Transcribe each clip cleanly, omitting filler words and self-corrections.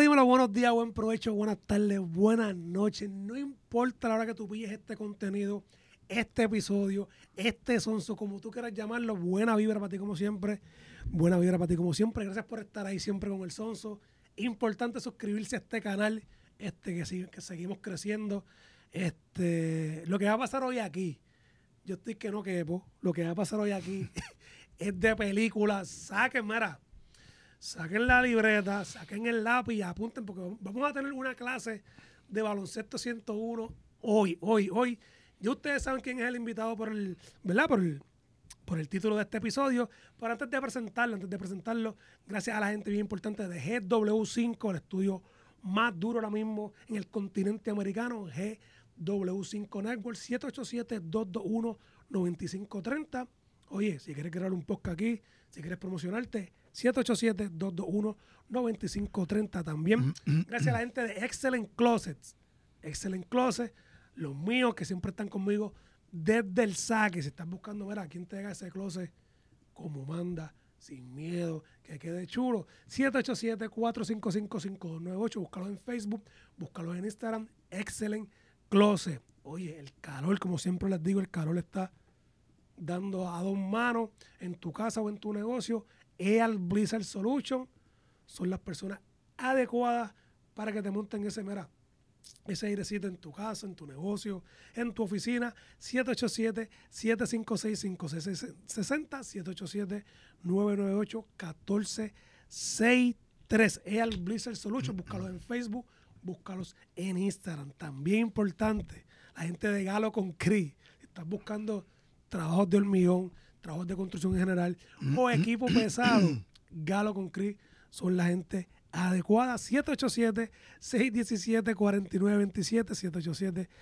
dímelo, buenos días, buen provecho, buenas tardes, buenas noches. No importa la hora que tú pilles este contenido, este episodio, este sonso, como tú quieras llamarlo, buena vibra para ti como siempre. Buena vibra para ti como siempre. Gracias por estar ahí siempre con el sonso. Importante suscribirse a este canal, que seguimos creciendo. Lo que va a pasar hoy aquí, yo estoy que no quepo. Lo que va a pasar hoy aquí es de película. Saquen la libreta, saquen el lápiz y apunten porque vamos a tener una clase de baloncesto 101 hoy. Ya ustedes saben quién es el invitado ¿verdad? Por el título de este episodio. Pero antes de presentarlo, gracias a la gente bien importante de GW5, el estudio más duro ahora mismo en el continente americano, GW5 Network, 787-221-9530. Oye, si quieres crear un podcast aquí, si quieres promocionarte, 787-221-9530 también. Gracias a la gente de Excellent Closets. Excellent Closet, los míos que siempre están conmigo desde el saque. Si estás buscando, mira, quién te haga ese closet como manda, sin miedo, que quede chulo. 787-455-5298. Búscalos en Facebook, búscalos en Instagram. Excellent Closet. Oye, el calor, como siempre les digo, el calor está dando a dos manos en tu casa o en tu negocio. EAL Blizzard Solution son las personas adecuadas para que te monten ese airecito en tu casa, en tu negocio, en tu oficina. 787-756-5660, 787-998-1463. EAL Blizzard Solution, búscalos en Facebook, búscalos en Instagram. También importante, la gente de Galo Concrete. Si estás buscando trabajos de hormigón, trabajos de construcción en general o equipo pesado, Galo Concrete son la gente adecuada. 787-617-4927,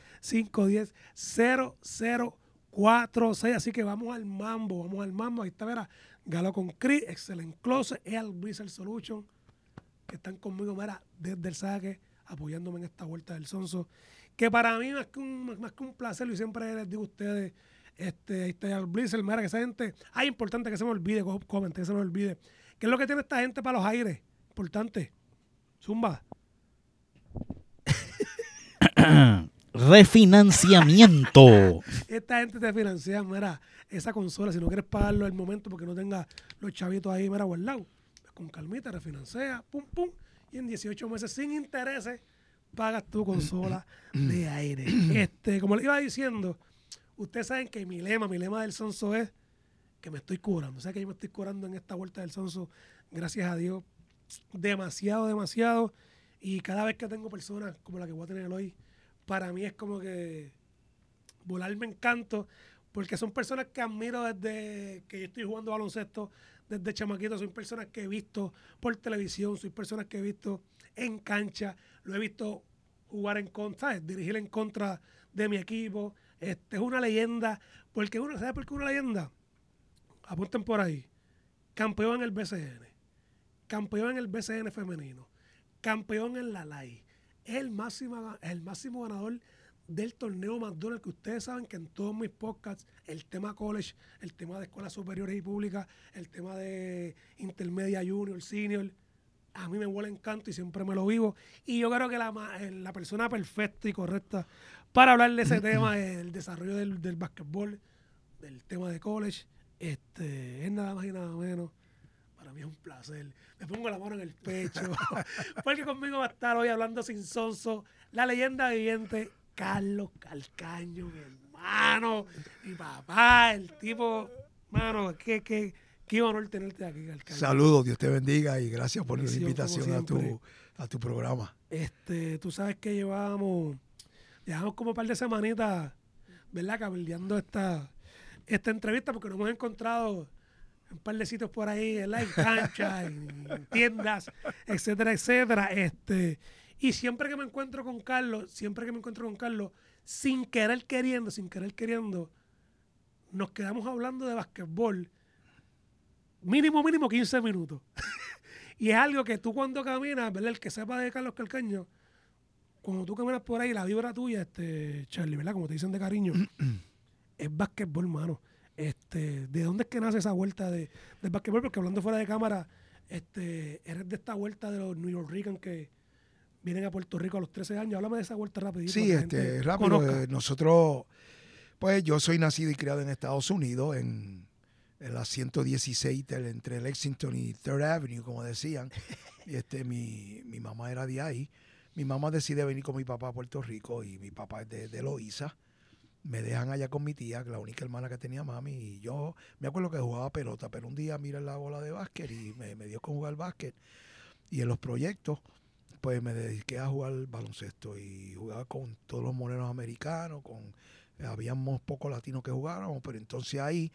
787-510-0046. Así que vamos al mambo. Ahí está, verá, Galo Concrete, Excellent Closet, EAL Blizzard Solution, que están conmigo, mira, desde el saque, apoyándome en esta vuelta del sonso, que para mí más que un placer, y siempre les digo a ustedes, ahí está el Blizzard, mira que esa gente, importante que se me olvide, comenten, que se me olvide, ¿qué es lo que tiene esta gente para los aires? Importante, zumba. Refinanciamiento. Esta gente te financia, mira, esa consola, si no quieres pagarlo al momento porque no tenga los chavitos ahí, mira, guardado, pues con calmita, refinancia, pum, y en 18 meses sin intereses pagas tu consola de aire. Como les iba diciendo, ustedes saben que mi lema del sonso es que me estoy curando. O sea que yo me estoy curando en esta vuelta del sonso, gracias a Dios, demasiado. Y cada vez que tengo personas como la que voy a tener hoy, para mí es como que volarme en canto, porque son personas que admiro desde que yo estoy jugando baloncesto, desde chamaquito. Son personas que he visto por televisión, son personas que he visto en cancha, lo he visto jugar en contra, ¿sabes? Dirigir en contra de mi equipo. Es una leyenda. ¿Sabes por qué una leyenda? Apunten por ahí. Campeón en el BCN. Campeón en el BCN femenino. Campeón en la LAI. Es el máximo ganador del torneo McDonald's, que ustedes saben que en todos mis podcasts, el tema college, el tema de escuelas superiores y públicas, el tema de intermedia, junior, senior, a mí me huele encanto y siempre me lo vivo. Y yo creo que la persona perfecta y correcta para hablar de ese tema, el desarrollo del básquetbol, del tema de college, es nada más y nada menos. Para mí es un placer. Me pongo la mano en el pecho. Porque conmigo va a estar hoy hablando sin sonso la leyenda viviente Carlos Calcaño, mi hermano, mi papá, el tipo, mano, qué honor tenerte aquí, Calcaño. Saludos, Dios te bendiga y gracias por la invitación a tu programa. Tú sabes que llevamos como un par de semanitas, ¿verdad? Cabildeando esta entrevista, porque nos hemos encontrado un par de sitios por ahí, ¿verdad? En cancha, en tiendas, etcétera. Y siempre que me encuentro con Carlos, sin querer queriendo, nos quedamos hablando de basquetbol mínimo 15 minutos. Y es algo que tú cuando caminas, ¿verdad? El que sepa de Carlos Calcaño, cuando tú caminas por ahí, la vibra tuya, Charlie, ¿verdad? Como te dicen de cariño, es basquetbol, mano. ¿De dónde es que nace esa vuelta del basquetbol? Porque hablando fuera de cámara, eres de esta vuelta de los New York Rican que vienen a Puerto Rico a los 13 años. Háblame de esa vuelta rapidito. Sí, rápido. Nosotros, pues yo soy nacido y criado en Estados Unidos, en la 116 entre Lexington y Third Avenue, como decían. Y mi mamá era de ahí. Mi mamá decide venir con mi papá a Puerto Rico y mi papá es de Loíza. Me dejan allá con mi tía, la única hermana que tenía mami, y yo me acuerdo que jugaba pelota, pero un día miré la bola de básquet y me dio con jugar básquet. Y en los proyectos, pues me dediqué a jugar baloncesto y jugaba con todos los morenos americanos, habíamos pocos latinos que jugábamos, pero entonces ahí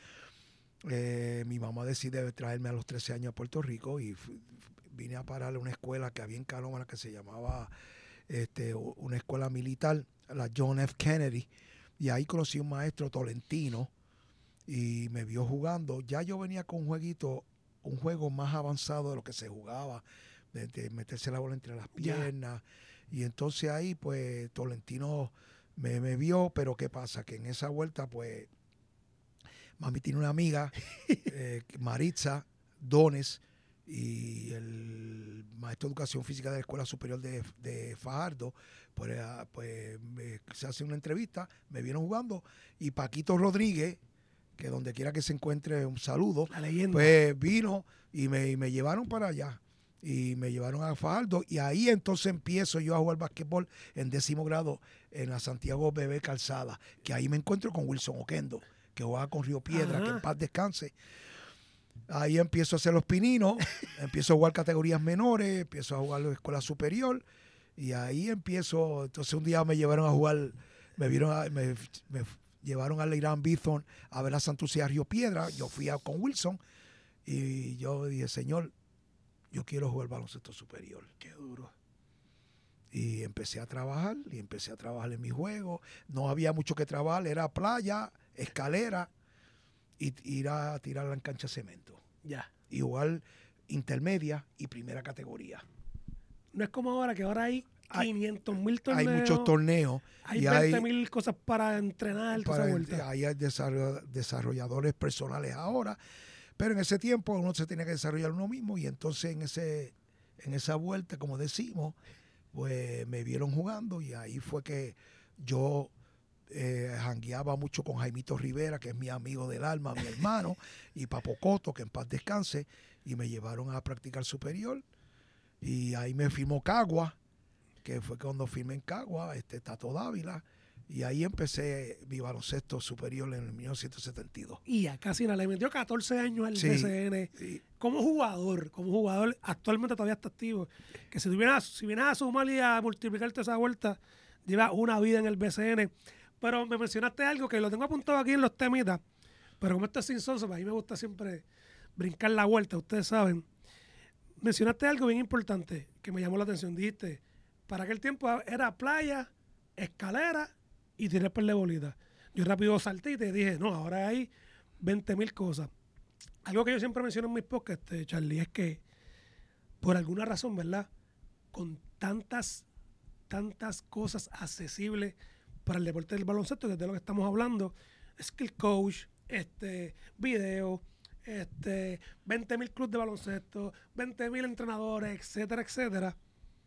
mi mamá decide traerme a los 13 años a Puerto Rico y vine a parar a una escuela que había en Canóvana que se llamaba una escuela militar, la John F. Kennedy. Y ahí conocí a un maestro tolentino y me vio jugando. Ya yo venía con un juego más avanzado de lo que se jugaba, de meterse la bola entre las piernas. Y entonces ahí, pues, Tolentino me vio, pero ¿qué pasa? Que en esa vuelta, pues, mami tiene una amiga, Maritza Dones, y el maestro de educación física de la Escuela Superior de Fajardo, pues se hace una entrevista, me vieron jugando, y Paquito Rodríguez, que donde quiera que se encuentre, un saludo, la leyenda, pues vino y me llevaron para allá, y me llevaron a Fajardo, y ahí entonces empiezo yo a jugar basquetbol en 10º grado en la Santiago Bebé Calzada, que ahí me encuentro con Wilson Oquendo, que jugaba con Río Piedra, que en paz descanse. Ahí empiezo a hacer los pininos, empiezo a jugar categorías menores, empiezo a jugar la escuela superior y ahí empiezo. Entonces un día me llevaron a jugar, me llevaron al Irán Bithorn a ver a Santurce Río Piedra. Yo fui con Wilson y yo dije, señor, yo quiero jugar baloncesto superior. Qué duro. Y empecé a trabajar en mi juego. No había mucho que trabajar, era playa, escalera y ir a tirarla en cancha de cemento. Ya. Y jugar intermedia y primera categoría. No es como ahora, que ahora hay 500,000 torneos. Hay muchos torneos. Hay 20,000 cosas para entrenar. Hay desarrolladores personales ahora. Pero en ese tiempo uno se tenía que desarrollar uno mismo. Y entonces en esa vuelta, como decimos, pues me vieron jugando. Y ahí fue que yo jangueaba mucho con Jaimito Rivera, que es mi amigo del alma, mi hermano, y Papo Coto, que en paz descanse, y me llevaron a practicar superior, y ahí me firmó Cagua, que fue cuando firmé en Cagua, Tato Dávila, y ahí empecé mi baloncesto superior en el 1972. Y ya casi nada, le metió 14 años al BCN. Sí. Como jugador, actualmente todavía está activo, que si vienes a sumar y a multiplicarte esa vuelta, lleva una vida en el BCN. Pero me mencionaste algo que lo tengo apuntado aquí en los temitas, pero como esto es sin sonso, a mí me gusta siempre brincar la vuelta, ustedes saben. Mencionaste algo bien importante que me llamó la atención. Dijiste, para aquel tiempo era playa, escalera y tirar por la bolita. Yo rápido salté y te dije, no, ahora hay 20,000 cosas. Algo que yo siempre menciono en mis podcasts, Charlie, es que por alguna razón, ¿verdad? Con tantas cosas accesibles para el deporte del baloncesto, que es de lo que estamos hablando, skill coach, video, 20,000 clubes de baloncesto, 20,000 entrenadores, etcétera, etcétera.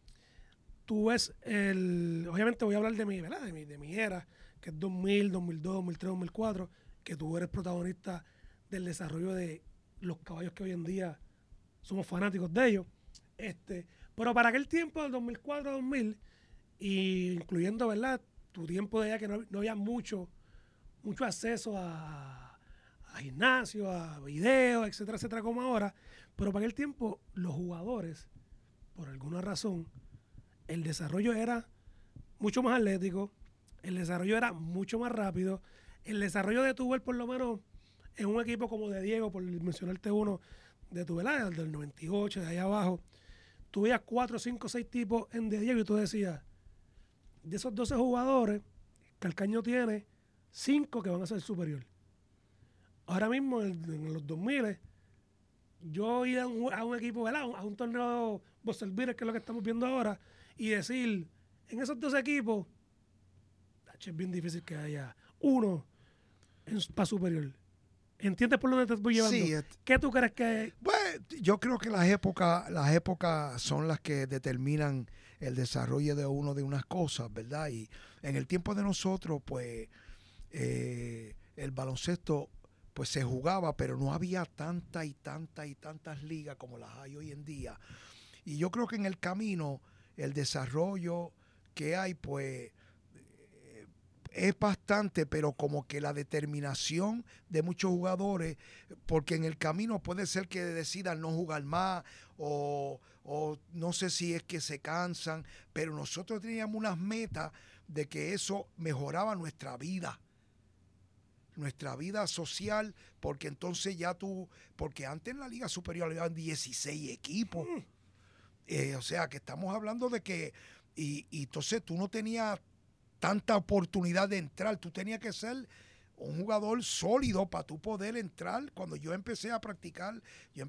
Tú ves obviamente voy a hablar de mi, ¿verdad? De mi era, que es 2000, 2002, 2003, 2004, que tú eres protagonista del desarrollo de los caballos que hoy en día somos fanáticos de ellos. Pero para aquel tiempo, del 2004 a 2000, y incluyendo, ¿verdad?, tu tiempo de allá, que no había mucho acceso a gimnasio, a videos, etcétera, etcétera, como ahora. Pero para aquel tiempo, los jugadores, por alguna razón, el desarrollo era mucho más atlético, el desarrollo era mucho más rápido, el desarrollo de tu ver, por lo menos, en un equipo como de Diego, por mencionarte uno, de tu velada, del 98, de ahí abajo, tú veías 4, 5, 6 tipos en de Diego y tú decías, de esos 12 jugadores, Calcaño tiene 5 que van a ser superior. Ahora mismo, en los 2000, yo ir a un equipo, ¿verdad?, a un torneo Bosselvires, que es lo que estamos viendo ahora, y decir, en esos 2 equipos, es bien difícil que haya uno para superior. ¿Entiendes por dónde te estoy llevando? Sí, ¿Qué tú crees que...? Bueno, Pues yo creo que las épocas son las que determinan el desarrollo de uno de unas cosas, ¿verdad? Y en el tiempo de nosotros, pues, el baloncesto pues se jugaba, pero no había tantas ligas como las hay hoy en día. Y yo creo que en el camino, el desarrollo que hay, pues, es bastante, pero como que la determinación de muchos jugadores, porque en el camino puede ser que decidan no jugar más o no sé si es que se cansan, pero nosotros teníamos unas metas de que eso mejoraba nuestra vida social, porque entonces porque antes en la Liga Superior había 16 equipos, o sea que estamos hablando de que, y entonces tú no tenías tanta oportunidad de entrar, tú tenías que ser un jugador sólido para tú poder entrar. Cuando yo empecé a practicar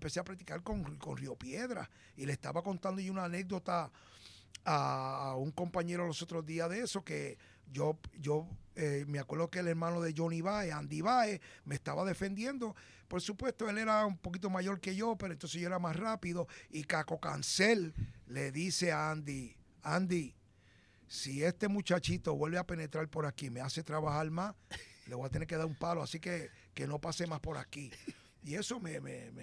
con Río Piedra, y le estaba contando yo una anécdota a un compañero los otros días de eso, que yo me acuerdo que el hermano de Johnny Baez, Andy Baez, me estaba defendiendo. Por supuesto, él era un poquito mayor que yo, pero entonces yo era más rápido, y Caco Cancel le dice a Andy, si este muchachito vuelve a penetrar por aquí, me hace trabajar más, le voy a tener que dar un palo, así que no pase más por aquí. Y eso me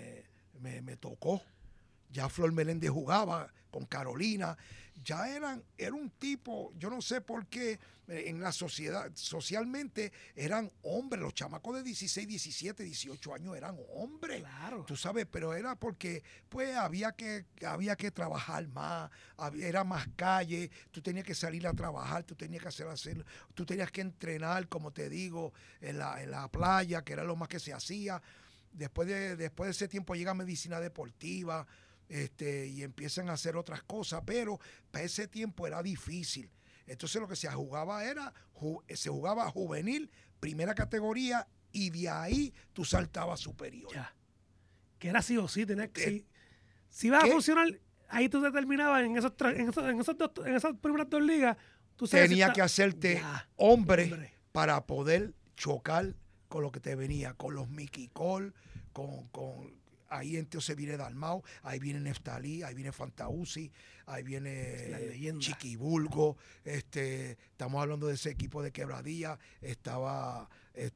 tocó. Ya Flor Meléndez jugaba con Carolina. Ya era un tipo, yo no sé por qué, en la sociedad, socialmente eran hombres. Los chamacos de 16, 17, 18 años eran hombres. Claro. Tú sabes, pero era porque pues había que trabajar más, era más calle, tú tenías que salir a trabajar, tú tenías que entrenar, como te digo, en la playa, que era lo más que se hacía. Después de ese tiempo llega medicina deportiva, y empiezan a hacer otras cosas, pero para ese tiempo era difícil. Entonces lo que se jugaba se jugaba juvenil, primera categoría, y de ahí tú saltabas superior. Ya. Que era sí o sí, tenías que... Si ibas a funcionar, ahí tú determinabas en esas primeras dos ligas, tú sabes tenías que hacerte hombre para poder chocar con lo que te venía, con los Mickey Cole, con ahí entonces viene Dalmau, ahí viene Neftalí, ahí viene Fantauzi, ahí viene Chiquibulgo, estamos hablando de ese equipo de Quebradilla, estaba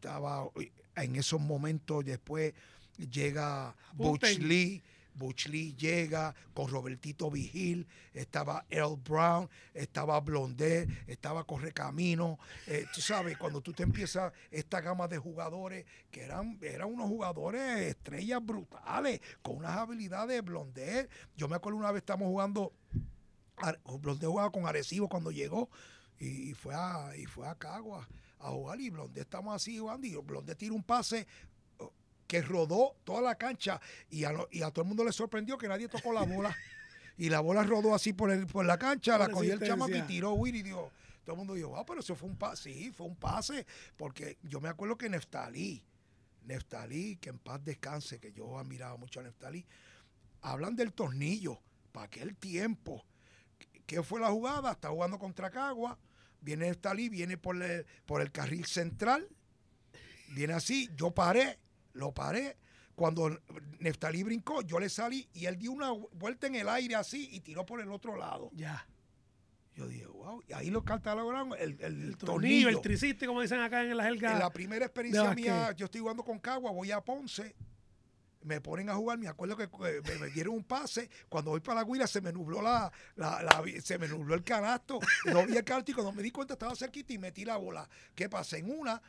en esos momentos. Después llega Butch Lee llega con Robertito Vigil, estaba Earl Brown, estaba Blondet, estaba Correcamino. Tú sabes, cuando tú te empiezas esta gama de jugadores, que eran unos jugadores estrellas brutales, con unas habilidades. Blondet, yo me acuerdo una vez estamos jugando, Blondet jugaba con Arecibo cuando llegó, y fue a Caguas a jugar, y Blondet estamos así jugando, y Blondet tira un pase que rodó toda la cancha, y a todo el mundo le sorprendió que nadie tocó la bola. Y la bola rodó así por la cancha, la cogió el chamaco y tiró Willy. Todo el mundo dijo, pero eso fue un pase. Sí, fue un pase, porque yo me acuerdo que Neftalí, que en paz descanse, que yo admiraba mucho a Neftalí, hablan del tornillo, para aquel tiempo. ¿Qué fue la jugada? Está jugando contra Cagua, viene Neftalí, viene por el carril central, viene así, lo paré. Cuando Neftalí brincó, yo le salí y él dio una vuelta en el aire así y tiró por el otro lado. Ya. Yo dije, wow. Y ahí lo catalogaron el tornillo, el triciste, como dicen acá en la jerga. En la primera experiencia mía, yo estoy jugando con Cagua, voy a Ponce, me ponen a jugar, me acuerdo que me dieron un pase, cuando voy para la Guira se me nubló se me nubló el canasto, no vi el canasto, y cuando me di cuenta estaba cerquita y metí la bola. ¿Qué pasa? En una,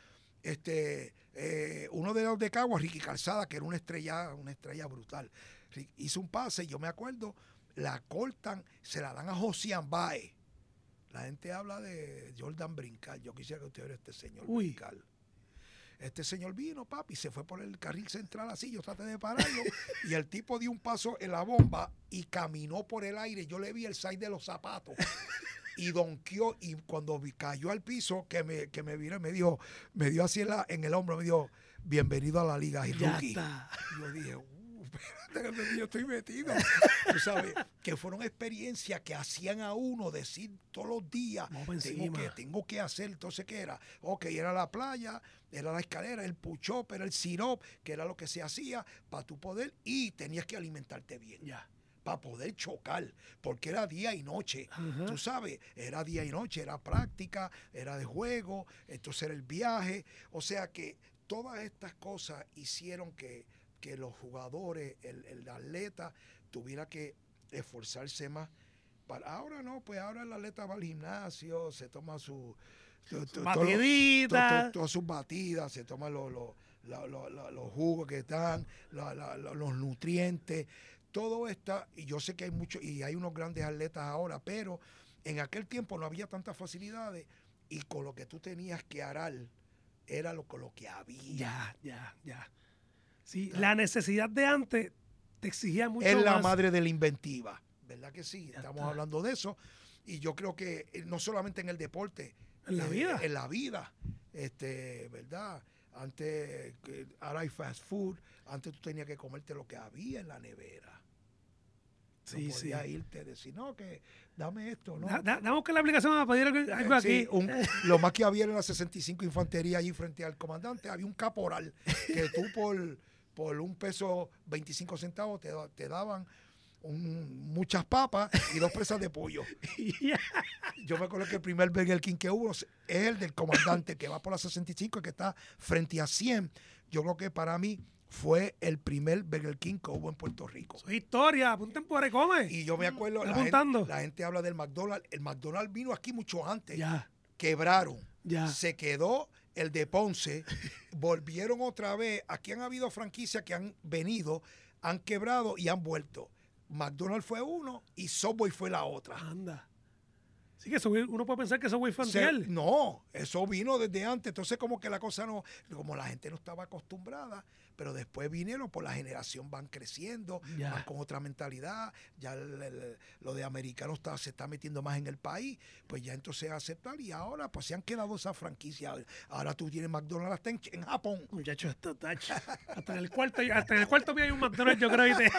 uno de los de Caguas, Ricky Calzada, que era una estrella brutal, hizo un pase, yo me acuerdo, la cortan, se la dan a Josian Baez. La gente habla de Jordan Brincal, yo quisiera que usted viera este señor Brincal. Este señor vino, papi, se fue por el carril central así, yo traté de pararlo, y el tipo dio un paso en la bomba y caminó por el aire, yo le vi el size de los zapatos. Y donkeó, y cuando cayó al piso, que me viré, me dio así en el hombro, me dijo, bienvenido a la Liga y Rookie. Yo dije, espérate, que yo estoy metido. Tú sabes, que fueron experiencias que hacían a uno decir todos los días, Vamos pa' encima. tengo que hacer. Entonces, ¿qué era? Ok, era la playa, era la escalera, el push-up, era el sit-up, que era lo que se hacía para tu poder, y tenías que alimentarte bien. Ya. Para poder chocar, porque era día y noche, Ajá. tú sabes, era día y noche, era práctica, era de juego, entonces era el viaje, o sea que todas estas cosas hicieron que los jugadores, el atleta tuviera que esforzarse más. Ahora no, pues ahora el atleta va al gimnasio, se toma Batidita. todas sus batidas, se toma los jugos que están, los nutrientes, todo está, y yo sé que hay muchos, y hay unos grandes atletas ahora, pero en aquel tiempo no había tantas facilidades, y con lo que tú tenías que arar, era con lo que había. Ya. Sí, la necesidad de antes te exigía mucho Es más. la madre de la inventiva, ¿verdad que sí? Ya Estamos está. hablando de eso, y yo creo que no solamente en el deporte, En la vida. en la vida, ¿verdad? Antes, ahora hay fast food, antes tú tenías que comerte lo que había en la nevera. Sí, No sí. podías irte, decir, no, que dame esto, ¿no? Damos que la aplicación a pedir algo aquí. Sí, lo más que había en la 65 Infantería allí frente al comandante, había un caporal que tú por $1.25 te daban muchas papas y 2 presas de pollo. Ya. Yo me acuerdo que el primer Burger King que hubo es el del comandante que va por la 65 y que está frente a 100. Yo creo que para mí fue el primer Burger King que hubo en Puerto Rico. Soy historia, apunten por ahí, come. Y yo me acuerdo, Estoy apuntando. la gente habla del McDonald's. El McDonald's vino aquí mucho antes. Ya. Quebraron. Ya. Se quedó el de Ponce. Volvieron otra vez. Aquí han habido franquicias que han venido, han quebrado y han vuelto. McDonald's fue uno y Subway fue la otra. Anda. Sí que uno puede pensar que eso es infantil. No, eso vino desde antes. Entonces como que la cosa no, como la gente no estaba acostumbrada, pero después vinieron, por la generación van creciendo, Ya. van con otra mentalidad, ya lo de americano se está metiendo más en el país, pues ya entonces aceptar, y ahora pues se han quedado esas franquicias. Ahora tú tienes McDonald's hasta en Japón. Muchachos, esto tacho. Hasta en el cuarto mío hay un McDonald's, yo creo. ¿Viste?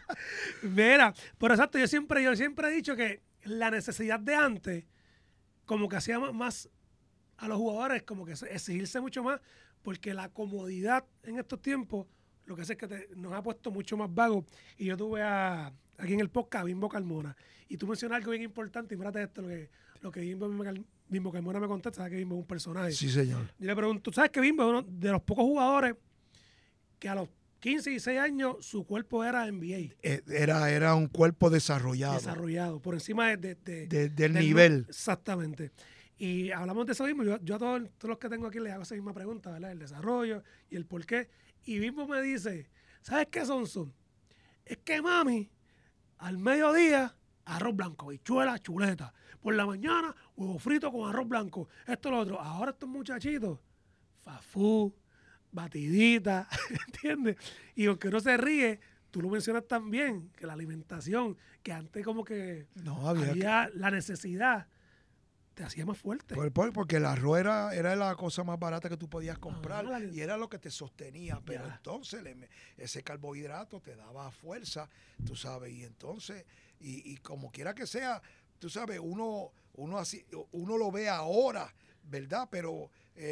Mira, pero exacto, yo siempre he dicho que la necesidad de antes, como que hacía más a los jugadores, como que exigirse mucho más, porque la comodidad en estos tiempos lo que hace es que nos ha puesto mucho más vagos. Y yo tuve aquí en el podcast a Bimbo Carmona, y tú mencionas algo bien importante, y mírate esto, lo que Bimbo Carmona me contesta, sabes que Bimbo es un personaje. Sí, señor. Yo le pregunto, ¿sabes que Bimbo es uno de los pocos jugadores que a los 15 y 16 años su cuerpo era NBA? Era un cuerpo Desarrollado, por encima del nivel. Exactamente. Y hablamos de eso mismo. Yo a todos los que tengo aquí les hago esa misma pregunta, ¿verdad? El desarrollo y el por qué. Y Bimbo me dice, ¿sabes qué, Sonson? Es que mami, al mediodía, arroz blanco, habichuela, chuleta. Por la mañana, huevo frito con arroz blanco. Esto, lo otro. Ahora estos muchachitos, fafú, batidita, ¿entiendes? Y aunque uno se ríe, tú lo mencionas también, que la alimentación, que antes como que No, había había la necesidad, te hacía más fuerte. porque el arroz era la cosa más barata que tú podías comprar, Ah, y era lo que te sostenía, pero Ya. entonces ese carbohidrato te daba fuerza, tú sabes, y entonces, y como quiera que sea, tú sabes, uno lo ve ahora, ¿verdad? Pero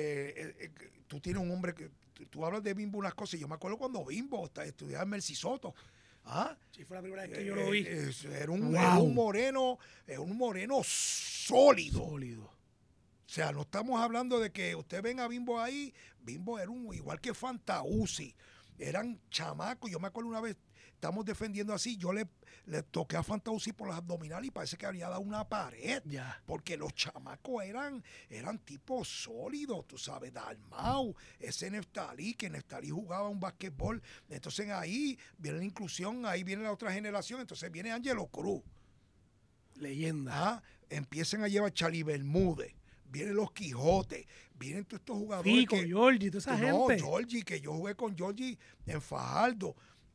tú tienes un hombre que, tú hablas de Bimbo unas cosas, y yo me acuerdo cuando Bimbo estudiaba en Mercy Soto. ¿Ah? Sí, fue la primera vez que yo lo vi. Era un Wow. moreno sólido. Sólido. O sea, no estamos hablando de que usted ven a Bimbo ahí. Bimbo era igual que Fantauzi. Eran chamacos. Yo me acuerdo una vez, estamos defendiendo así, yo le toqué a Fantauzi por las abdominales y parece que había dado una pared. Ya. Porque los chamacos eran tipos sólidos, tú sabes, Dalmau, ese Neftalí, que Neftalí jugaba un basquetbol. Entonces ahí viene la inclusión, ahí viene la otra generación, entonces viene Ángelo Cruz. Leyenda. Ah, empiezan a llevar Charlie Bermúdez, vienen los Quijotes, vienen todos estos jugadores. Fico, Giorgi, toda esa gente. Giorgi, que yo jugué con Giorgi en Fajardo.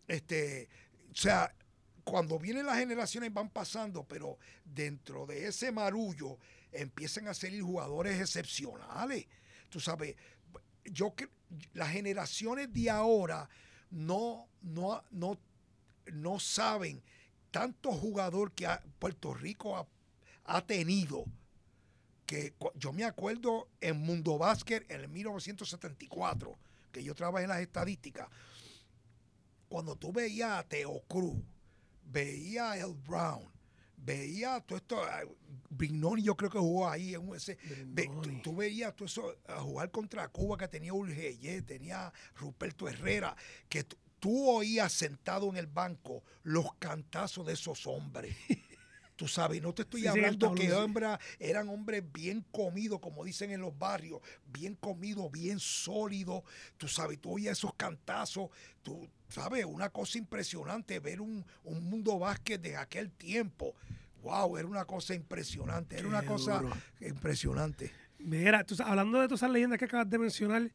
O sea, cuando vienen las generaciones van pasando, pero dentro de ese marullo empiezan a salir jugadores excepcionales. Tú sabes, las generaciones de ahora no no saben tanto jugador que Puerto Rico ha tenido, que yo me acuerdo en Mundo Básquet en el 1974, que yo trabajé en las estadísticas, cuando tú veías a Teo Cruz, veías a El Brown, veías todo esto, Brignoni yo creo que jugó ahí en tú veías todo eso a jugar contra Cuba, que tenía Urgeye, tenía Ruperto Herrera, que tú oías sentado en el banco los cantazos de esos hombres. Tú sabes, no te estoy hablando que eran hombres bien comidos, como dicen en los barrios, bien comidos, bien sólidos. Tú sabes, tú oías esos cantazos, tú sabes, una cosa impresionante, ver un Mundo Básquet de aquel tiempo. Wow, era una cosa impresionante, era una cosa impresionante. Mira, hablando de todas esas leyendas que acabas de mencionar,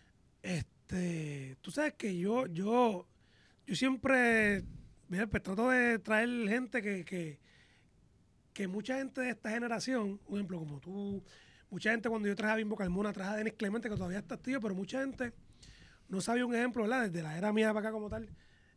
tú sabes que yo siempre, mira, pues trato de traer gente que mucha gente de esta generación, por ejemplo, como tú, mucha gente cuando yo traje a Bimbo Carmona, traje a Denis Clemente, que todavía está activo, pero mucha gente no sabía un ejemplo, ¿verdad? Desde la era mía para acá como tal,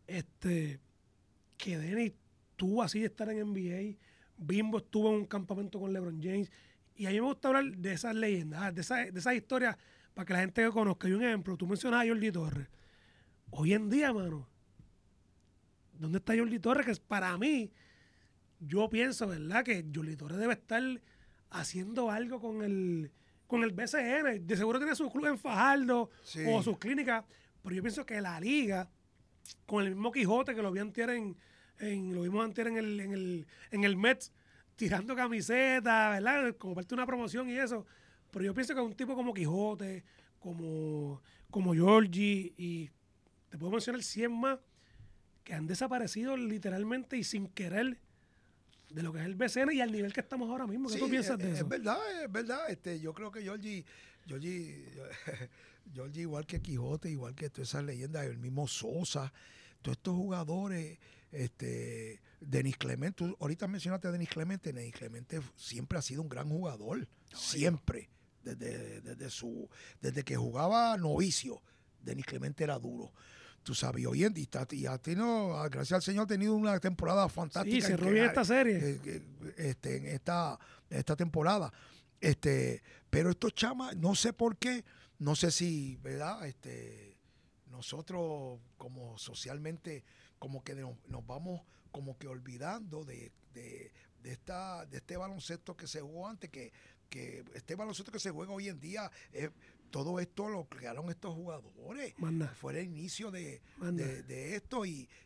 que Denis tuvo así de estar en NBA, Bimbo estuvo en un campamento con LeBron James, y a mí me gusta hablar de esas leyendas, de esas historias, para que la gente conozca. Y un ejemplo, tú mencionas a Jordi Torres. Hoy en día, mano, ¿dónde está Jordi Torres? Que para mí, yo pienso, ¿verdad?, que Jordi Torres debe estar haciendo algo con el BCN. De seguro tiene su club en Fajardo, sí, o sus clínicas, pero yo pienso que la liga, con el mismo Quijote que lo vi antier lo vimos antier en el Mets, tirando camisetas, ¿verdad?, como parte de una promoción y eso. Pero yo pienso que un tipo como Quijote, como Georgie, y te puedo mencionar 100 más, que han desaparecido literalmente y sin querer de lo que es el BCN y al nivel que estamos ahora mismo. ¿Qué tú piensas de eso? Es verdad. Yo creo que Georgie, igual que Quijote, igual que todas esas leyendas, el mismo Sosa, todos estos jugadores, Denis Clemente, tú ahorita mencionaste a Denis Clemente siempre ha sido un gran jugador, siempre, desde que jugaba novicio, Denis Clemente era duro. Tú sabes, hoy en día, gracias al Señor, ha tenido una temporada fantástica. Sí, cerró bien esta serie. En esta temporada. Pero estos chamas, no sé por qué, no sé si, ¿verdad? Nosotros como socialmente, como que nos vamos como que olvidando de este baloncesto que se jugó antes, que este baloncesto que se juega hoy en día, todo esto lo crearon estos jugadores. Manda. Fue el inicio de esto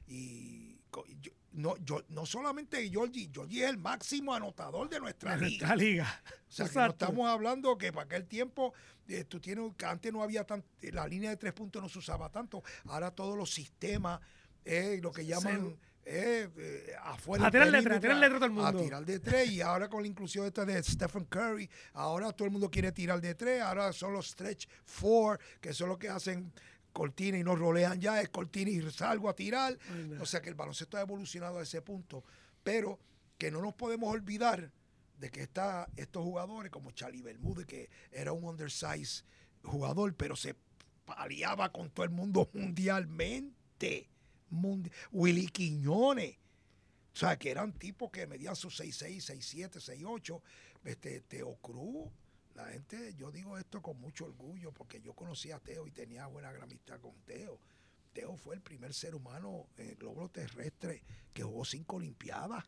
no solamente Georgie es el máximo anotador de nuestra liga. O sea, que no estamos hablando que para aquel tiempo antes no había la línea de 3 puntos no se usaba tanto. Ahora todos los sistemas, lo que llaman afuera. A tirar letra todo el mundo. A tirar de 3, y ahora con la inclusión esta de Stephen Curry, ahora todo el mundo quiere tirar de 3, ahora son los stretch 4, que son los que hacen cortina y no rolean ya, es cortina y salgo a tirar. O sea que el baloncesto ha evolucionado a ese punto, pero que no nos podemos olvidar de que estos jugadores como Charlie Bermúdez, que era un undersized jugador, pero se paliaba con todo el mundo mundialmente. Willy Quiñones, o sea, que eran tipos que medían sus 6'6", 6'7", 6'8", Teo Cruz. La gente, yo digo esto con mucho orgullo porque yo conocí a Teo y tenía buena amistad con Teo. Teo fue el primer ser humano en el globo terrestre que jugó 5 olimpiadas.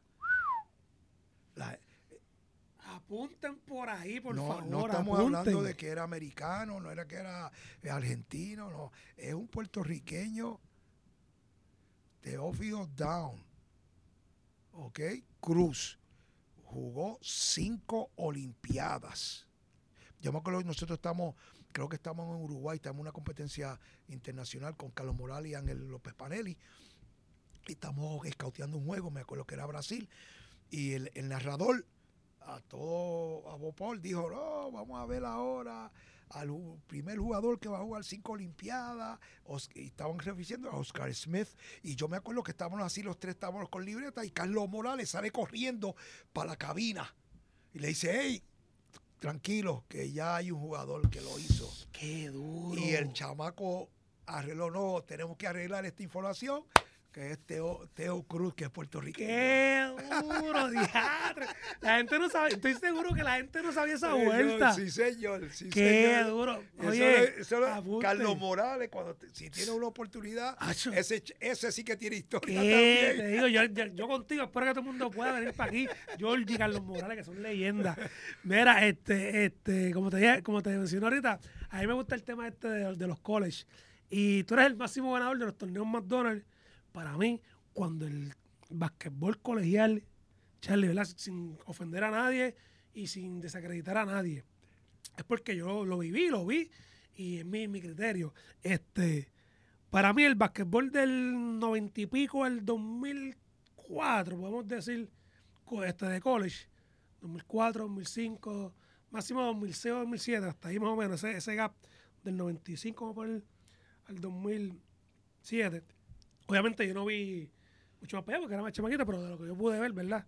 Apunten por ahí, por favor. No estamos hablando de que era americano, no era que era argentino, no. Es un puertorriqueño, Teófilo Down, ¿ok? Cruz, jugó 5 olimpiadas. Yo me acuerdo que nosotros creo que estamos en Uruguay, estamos en una competencia internacional con Carlos Morales y Ángel López Panelli, y estamos escauteando un juego, me acuerdo que era Brasil, y el narrador, a Bopol, dijo, no, vamos a ver ahora al primer jugador que va a jugar 5 olimpiadas, y estaban refiriendo a Oscar Smith, y yo me acuerdo que estábamos así, los tres estábamos con libreta, y Carlos Morales sale corriendo para la cabina, y le dice, hey, tranquilo, que ya hay un jugador que lo hizo. ¡Qué duro! Y el chamaco arregló, no, tenemos que arreglar esta información, que es Teo Cruz, que es puertorriqueño. ¡Qué duro, diatre! La gente no sabe, estoy seguro que la gente no sabía esa vuelta. Sí, señor. Sí, ¡Qué señor. duro! Eso Oye, es Carlos Morales, si tiene una oportunidad, Acho. ese sí que tiene historia ¿qué? también. Te digo, yo contigo, espero que todo el mundo pueda venir para aquí. Georgie y Carlos Morales, que son leyendas. Mira, como te mencioné ahorita, a mí me gusta el tema de los college. Y tú eres el máximo ganador de los torneos McDonald's. Para mí, cuando el basquetbol colegial, Charlie, ¿verdad? Sin ofender a nadie y sin desacreditar a nadie, es porque yo lo vi, y es mi criterio. Para mí, el basquetbol del 90 y pico al 2004, podemos decir, de college, 2004, 2005, máximo 2006 o 2007, hasta ahí más o menos, ese gap del 95 vamos a poner al 2007. Obviamente yo no vi mucho más para allá porque era más chamaquito, pero de lo que yo pude ver, ¿verdad?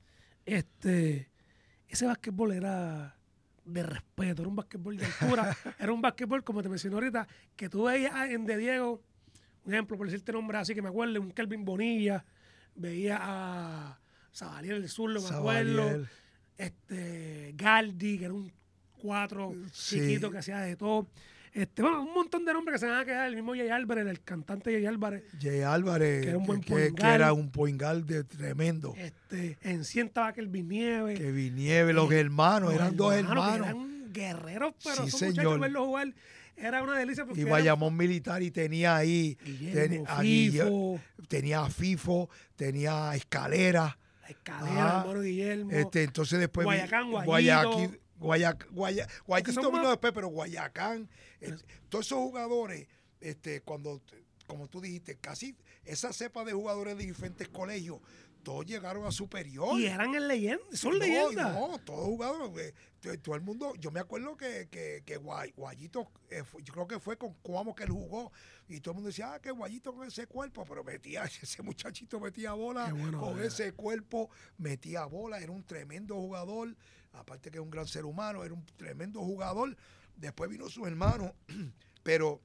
Ese basquetbol era de respeto, era un basquetbol de altura, era un basquetbol, como te mencioné ahorita, que tú veías en De Diego, un ejemplo, por decirte nombres así que me acuerdo, un Kelvin Bonilla, veía a Sabalier el Zurdo, me acuerdo, Galdi, que era un 4 Sí. chiquito que hacía de todo. Bueno, un montón de nombres que se van a quedar. El mismo Jay Álvarez, el cantante Jay Álvarez. Jay Álvarez, Que era un buen que point guard. era un point guard de tremendo. En 100 estaba Kelvin Nieves. Que Vinieve, los hermanos, Los eran dos que hermanos. eran guerreros, pero Sí, esos señor. muchachos verlos jugar era una delicia. Porque Y eran Bayamón Militar y tenía ahí, Guillermo, a Fifo, tenía a Fifo, tenía a Escalera. la Escalera, Ah, hermano Guillermo. Entonces después Guayacán, Guayito Que son vino más- después, pero Guayacán, todos esos jugadores, como tú dijiste, casi esa cepa de jugadores de diferentes colegios, todos llegaron a superior. Y eran en leyendas, son leyendas. No, todos jugadores, todo el mundo, yo me acuerdo que Guayito, yo creo que fue con Cuamo que él jugó, y todo el mundo decía, que Guayito con ese cuerpo, pero ese muchachito metía bola, Qué bueno con era. ese cuerpo, metía bola, era un tremendo jugador, aparte que es un gran ser humano, era un tremendo jugador. Después vino su hermano, pero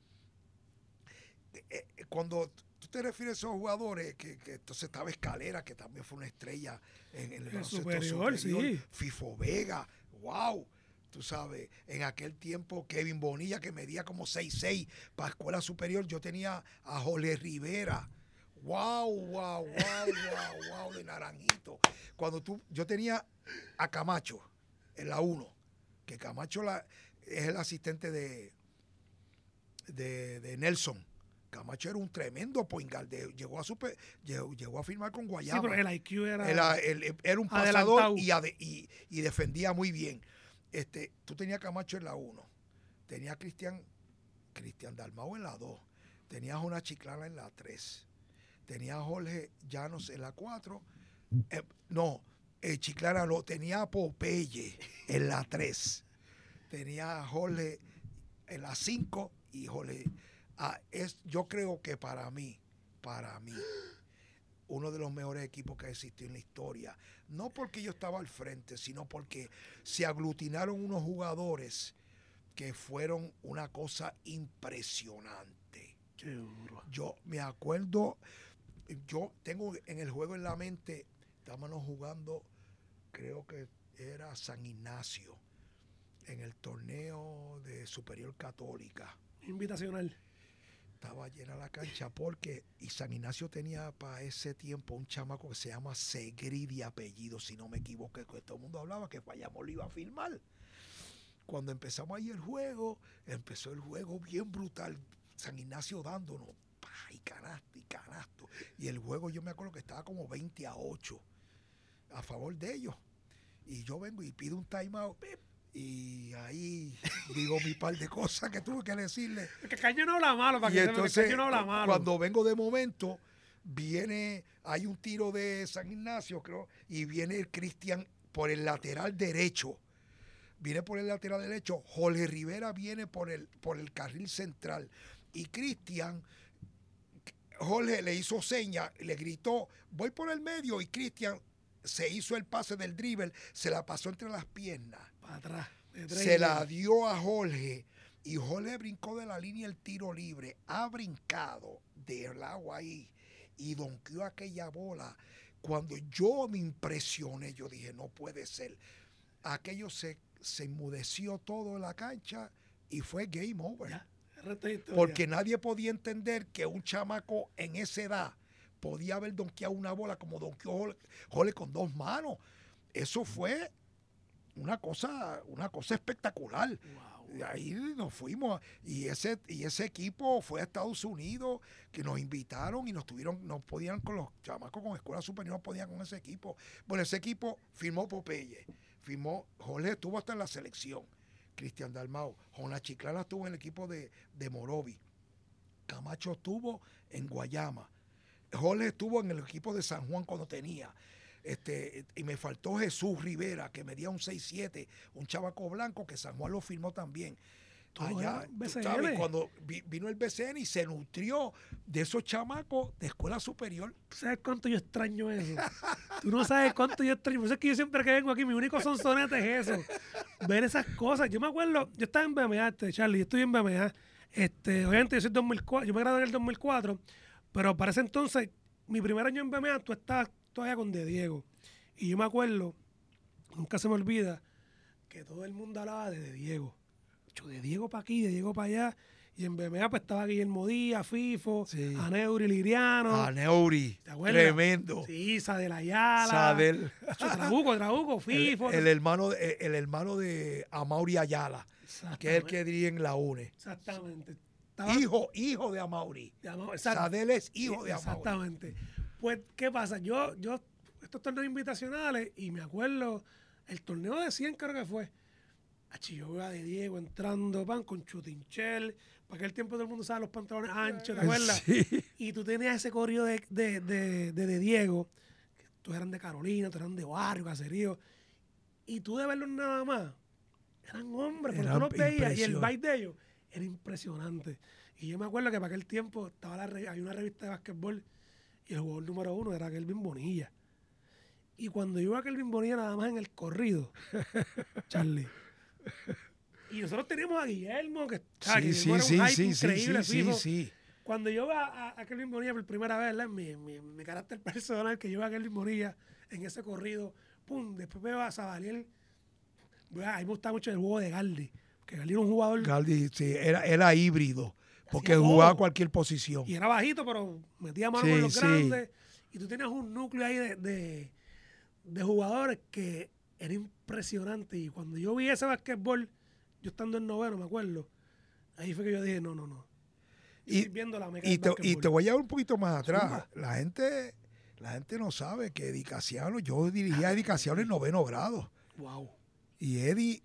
cuando tú te refieres a esos jugadores, que entonces estaba Escalera, que también fue una estrella en el baloncesto superior, sí. Fifo Vega, wow, tú sabes, en aquel tiempo Kevin Bonilla, que medía como 6'6", para escuela superior, yo tenía a Jorge Rivera, wow, de naranjito. Yo tenía a Camacho en la 1, que Camacho es el asistente de Nelson. Camacho era un tremendo point guard. Llegó a firmar con Guayama. Sí, pero el IQ era Era un adelantado. pasador y defendía muy bien. Tú tenías Camacho en la 1. Tenías Cristian Dalmau en la 2. Tenías a una Chiclana en la 3. Tenías a Jorge Llanos en la 4. Chiclana no. Tenía a Popeye en la 3. Tenía a Jorge en la 5 y Jorge... yo creo que para mí, uno de los mejores equipos que ha existido en la historia. No porque yo estaba al frente, sino porque se aglutinaron unos jugadores que fueron una cosa impresionante. Qué duro. Yo me acuerdo, yo tengo en el juego en la mente, estábamos jugando, creo que era San Ignacio, en el torneo de Superior Católica. Invitacional. Estaba llena la cancha y San Ignacio tenía para ese tiempo un chamaco que se llama Segri de apellido, si no me equivoco, que todo el mundo hablaba que Bayamón lo iba a firmar. Cuando empezamos ahí empezó el juego bien brutal, San Ignacio dándonos, y canasto. Y el juego yo me acuerdo que estaba como 20-8 a favor de ellos. Y yo vengo y pido un timeout. Y ahí digo mi par de cosas que tuve que decirle. Es que Caño no habla malo, para Y que sepan que entonces, Caño no habla malo. cuando vengo de momento, hay un tiro de San Ignacio, creo, y viene el Cristian por el lateral derecho. Viene por el lateral derecho. Jorge Rivera viene por el carril central. Y Cristian, Jorge le hizo seña, le gritó, voy por el medio, y Cristian se hizo el pase del dribble, se la pasó entre las piernas. Para atrás. Se la dio a Jorge y Jorge brincó de la línea el tiro libre, ha brincado del agua ahí y donkeó aquella bola. Cuando yo me impresioné, yo dije, no puede ser. Aquello se enmudeció todo en la cancha y fue game over. Ya, el resto es historia. Porque nadie podía entender que un chamaco en esa edad podía haber donkeado una bola como donkeó Jorge con 2 manos. Eso fue una cosa espectacular. Wow. Y ahí nos fuimos y ese equipo fue a Estados Unidos, que nos invitaron y no podían con los chamacos con escuela superior, no podían con ese equipo. Bueno, ese equipo firmó Popeye, Jorge estuvo hasta en la selección, Cristian Dalmau, Jona Chiclana estuvo en el equipo de Morovi, Camacho estuvo en Guayama, Jorge estuvo en el equipo de San Juan cuando tenía. Y me faltó Jesús Rivera, que medía un 6'7", un chavaco blanco que San Juan lo firmó también. Allá, BCN. ¿sabes? Cuando vino el BCN y se nutrió de esos chamacos de escuela superior. ¿Tú sabes cuánto yo extraño eso? Tú no sabes cuánto yo extraño. Por eso es que yo siempre que vengo aquí, mi único sonsonete es eso. Ver esas cosas. Yo me acuerdo, yo estaba en BMA, Charlie, yo estoy en BMA. Obviamente yo soy 2004, yo me gradué en el 2004, pero para ese entonces, mi primer año en BMA, tú estabas todavía con De Diego. Y yo me acuerdo, nunca se me olvida, que todo el mundo hablaba de Diego. De Diego para aquí, de Diego para allá. Y en BMA pues estaba Guillermo Díaz, Fifo, Sí. Aneuri Liriano. Aneuri, ¿Te acuerdas? tremendo. Sí, Sadel Ayala. Sadel. Trabuco, Fifo. El hermano de Amaury Ayala, que es el que dirige en la UNE. Exactamente. Hijo de Amaury. Exacto. Sadel es hijo de Amaury. Exactamente. Pues, ¿qué pasa? Yo estos torneos invitacionales, y me acuerdo, el torneo de 100 creo que fue. Yo veo a De Diego entrando, con chutinchel. Para aquel tiempo todo el mundo usaba los pantalones anchos, ¿te acuerdas? Sí. Y tú tenías ese corrido de Diego, que tú eran de Carolina, tú eran de barrio, caserío. Y tú de verlos nada más, eran hombres, porque tú los veías y el baile de ellos era impresionante. Y yo me acuerdo que para aquel tiempo había una revista de básquetbol y el jugador número 1 era Kelvin Bonilla. Y cuando yo iba a Kelvin Bonilla nada más en el corrido, Charlie. Y nosotros teníamos a Guillermo, que era un hype increíble, fijo. Sí. Cuando yo iba a Kelvin Bonilla por primera vez, mi carácter personal, que yo iba a Kelvin Bonilla en ese corrido, pum, después veo a Zabaliel. A mí me gustaba mucho el juego de Galdi, que Galdi era un jugador... Galdi, sí, era híbrido, porque jugaba a cualquier posición. Y era bajito, pero metía mano con los grandes. Y tú tenías un núcleo ahí de jugadores que era impresionante. Y cuando yo vi ese basquetbol, yo estando en noveno, me acuerdo, ahí fue que yo dije, no. Y viendo la meca te voy a llevar un poquito más atrás. Zumba. La gente no sabe que Eddie Casiano, yo dirigía a Eddie Casiano en 9º grado. Wow. Y Eddie,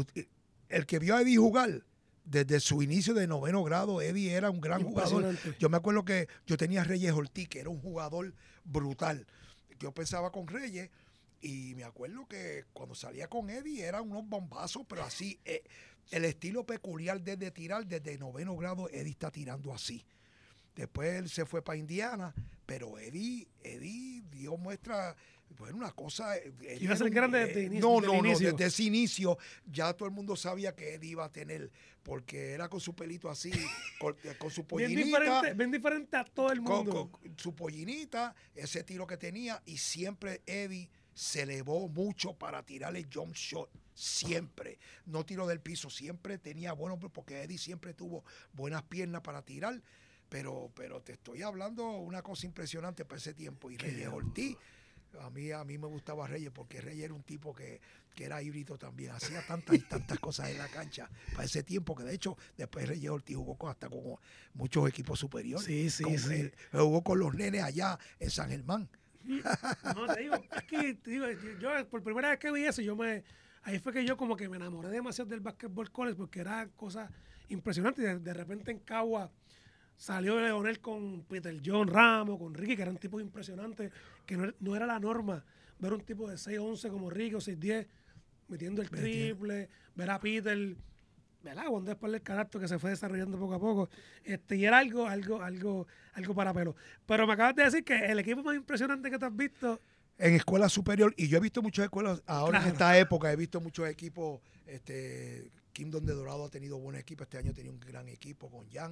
el que vio a Eddie jugar, desde su inicio de 9º grado, Eddie era un gran jugador. Yo me acuerdo que yo tenía a Reyes Ortiz, que era un jugador brutal. Yo pensaba con Reyes y me acuerdo que cuando salía con Eddie eran unos bombazos, pero así, el estilo peculiar de tirar desde 9º grado, Eddie está tirando así. Después él se fue para Indiana, pero Eddie dio muestra, bueno, una cosa... Iba a ser grande desde inicio. No, desde ese inicio ya todo el mundo sabía que Eddie iba a tener, porque era con su pelito así, con su pollinita. Bien diferente a todo el mundo. Con su pollinita, ese tiro que tenía, y siempre Eddie se elevó mucho para tirar el jump shot. Siempre. No tiro del piso, siempre tenía bueno, porque Eddie siempre tuvo buenas piernas para tirar. Pero te estoy hablando una cosa impresionante para ese tiempo. Y Reyes Ortiz, a mí me gustaba Reyes, porque Reyes era un tipo que era híbrido también. Hacía tantas cosas en la cancha para ese tiempo, que de hecho después Reyes Ortiz jugó hasta con muchos equipos superiores. Sí. Él jugó con los nenes allá en San Germán. No, te digo, es que yo por primera vez que vi eso, ahí fue que yo como que me enamoré demasiado del basketball college, porque era cosas impresionantes. Y de repente en Cagua salió Leonel con Peter John Ramos, con Ricky, que eran tipos impresionantes, que no era la norma ver un tipo de 6'11" como Ricky o 6'10", metiendo el triple, ver a Peter, ¿verdad? Cuando después del carácter que se fue desarrollando poco a poco. Y era algo para pelo. Pero me acabas de decir que el equipo más impresionante que tú has visto... En escuela superior, y yo he visto muchas escuelas, ahora en esta época he visto muchos equipos, Kingdom de Dorado ha tenido buen equipo, este año tenía un gran equipo con Jan.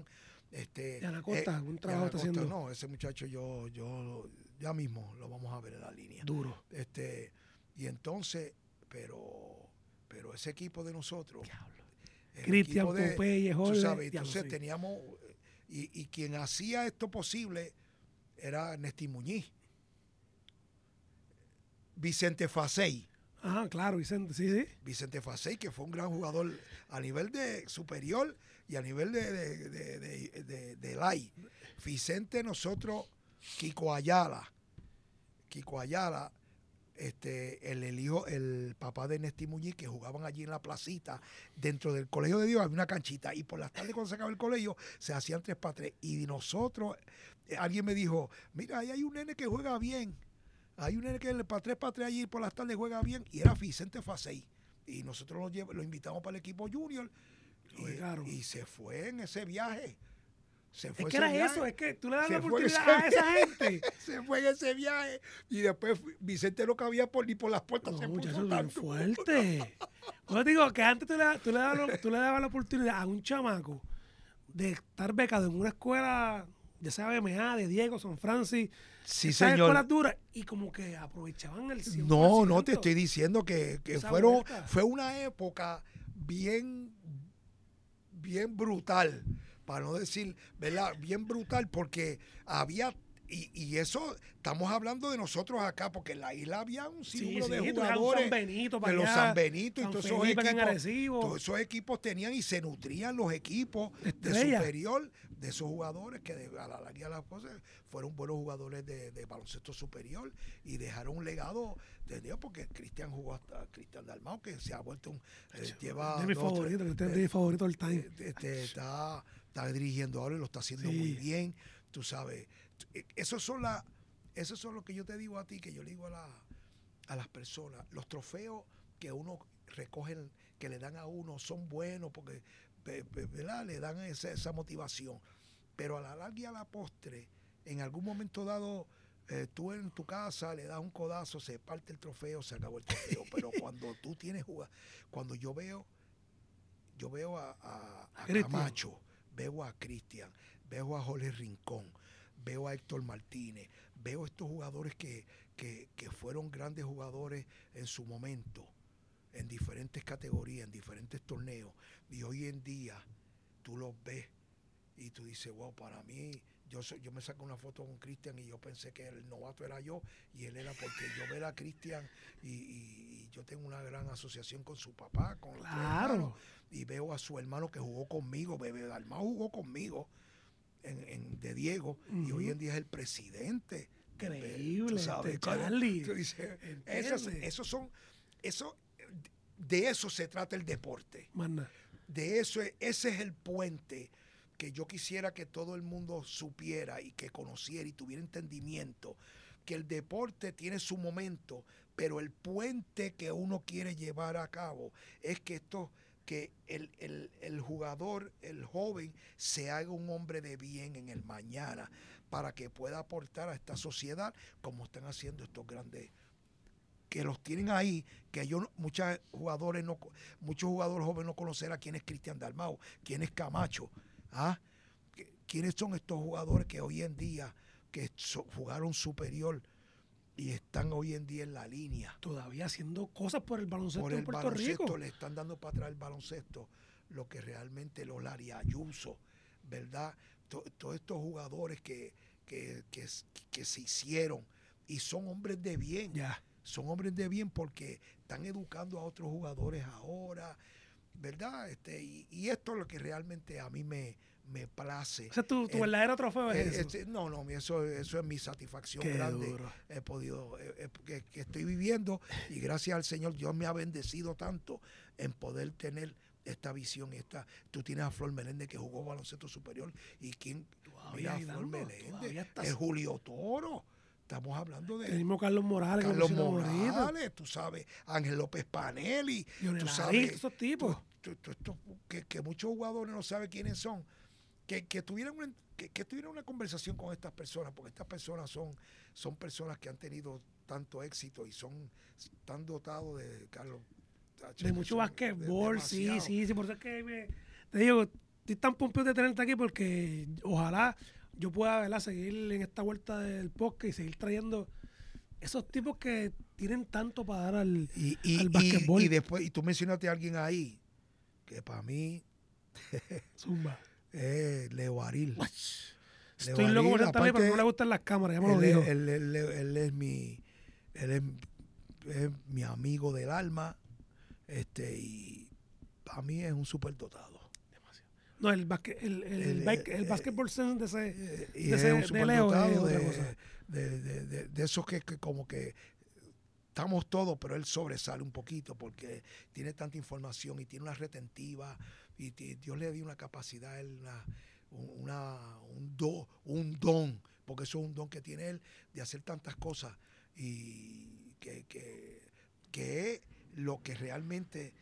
Ana Costa, un trabajo está haciendo. No, ese muchacho yo ya mismo lo vamos a ver en la línea. Duro. Y entonces, pero ese equipo de nosotros, Cristian, Popeye, tú Jorge. sabes, entonces teníamos, y quien hacía esto posible era Néstor Muñiz, Vicente Facey. Ajá, claro, Vicente, sí. Vicente Facey, que fue un gran jugador a nivel de superior y a nivel de LAI. Vicente, nosotros, Kiko Ayala, el papá de Néstor Muñiz, que jugaban allí en la placita, dentro del Colegio de Dios había una canchita, y por las tardes cuando se acababa el colegio, se hacían 3x3, y nosotros, alguien me dijo, mira, ahí hay un nene que juega bien, hay un nene que para 3x3 allí por las tardes juega bien, y era Vicente Facey, y nosotros lo invitamos para el equipo junior, y se fue en ese viaje. Es que era eso, es que tú le das la oportunidad a esa gente. Se fue en ese viaje y después Vicente no cabía ni por las puertas. No, se muchachos, puso bien tanto. fuerte. Yo digo que antes tú le dabas la oportunidad a un chamaco de estar becado en una escuela, ya sea BMA, de Diego, San Francis, Sí, esas señor. escuelas duras, y como que aprovechaban el 100%. No, te estoy diciendo que fue una época bien brutal, para no decir, ¿verdad? Bien brutal, porque había, y eso, estamos hablando de nosotros acá, porque en la isla había un sinnúmero de jugadores, San Benito, de los San Benito y todos Arecibo. todos esos equipos tenían y se nutrían los equipos Estrella. de superior, de esos jugadores que a la larga las cosas fueron buenos jugadores de baloncesto superior y dejaron un legado de Dios, porque Cristian jugó hasta Cristian Dalmau, que se ha vuelto lleva de mi favorito, mi favorito del time. Está dirigiendo ahora y lo está haciendo muy bien, tú sabes. Eso son lo que yo te digo a ti, que yo le digo a las personas. Los trofeos que uno recoge, que le dan a uno, son buenos porque, ¿verdad?, le dan esa motivación. Pero a la larga y a la postre, en algún momento dado, tú en tu casa le das un codazo, se parte el trofeo, se acabó el trofeo. Pero cuando tú tienes cuando yo veo a Camacho, veo a Cristian, veo a Jorge Rincón, veo a Héctor Martínez, veo estos jugadores que fueron grandes jugadores en su momento, en diferentes categorías, en diferentes torneos, y hoy en día tú los ves y tú dices, wow, para mí, yo me saco una foto con Cristian y yo pensé que el novato era yo, y él era, porque yo veo a Cristian y yo tengo una gran asociación con su papá, con los hermanos, y veo a su hermano que jugó conmigo, Bebé Dalmau jugó conmigo de Diego, y hoy en día es el presidente. Increíble, ¿sabes? Charlie. Tú dices, de eso se trata el deporte. Manda. Ese es el puente que yo quisiera que todo el mundo supiera y que conociera y tuviera entendimiento, que el deporte tiene su momento, pero el puente que uno quiere llevar a cabo es que el jugador, el joven, se haga un hombre de bien en el mañana, para que pueda aportar a esta sociedad, como están haciendo estos grandes, que los tienen ahí, que muchos jugadores jóvenes no conocerán quién es Cristian Dalmau, quién es Camacho, quiénes son estos jugadores que hoy en día jugaron superior y están hoy en día en la línea. Todavía haciendo cosas por el baloncesto en Puerto Rico. Le están dando para atrás el baloncesto lo que realmente los Larry Ayuso, ¿verdad? Todos estos jugadores que se hicieron y son hombres de bien. Son hombres de bien porque están educando a otros jugadores ahora, ¿verdad? Y esto es lo que realmente a mí me place. O sea, tu verdadero trofeo es eso. No, eso es mi satisfacción Qué grande. duro. He podido, que estoy viviendo, y gracias al Señor, Dios me ha bendecido tanto en poder tener esta visión. Tú tienes a Flor Meléndez, que jugó baloncesto superior, y quién, mira, Flor Meléndez, el Julio Toro. Estamos hablando de... El mismo Carlos Morales. Tú sabes, Ángel López Panelli. Tú sabes, esos tipos. Que muchos jugadores no saben quiénes son. Que tuvieran una conversación con estas personas, porque estas personas son personas que han tenido tanto éxito y están dotados de, Carlos, de mucho basquetbol, sí. Por eso es que te digo, estoy tan pompeado de tenerte aquí porque ojalá yo pueda, ¿verdad?, seguir en esta vuelta del podcast y seguir trayendo esos tipos que tienen tanto para dar al basquetbol. Y después, y tú mencionaste a alguien ahí que para mí Zumba. es Leo Aril. Estoy loco por sentarle, pero no le gustan las cámaras, ya me lo dijo. Él es mi amigo del alma, y para mí es un superdotado. No, el basketball sense de Es un ese de Leo es superdotado otra cosa. de esos que como que estamos todos, pero él sobresale un poquito porque tiene tanta información y tiene una retentiva y Dios le dio una capacidad, un don, porque eso es un don que tiene él de hacer tantas cosas y que es lo que realmente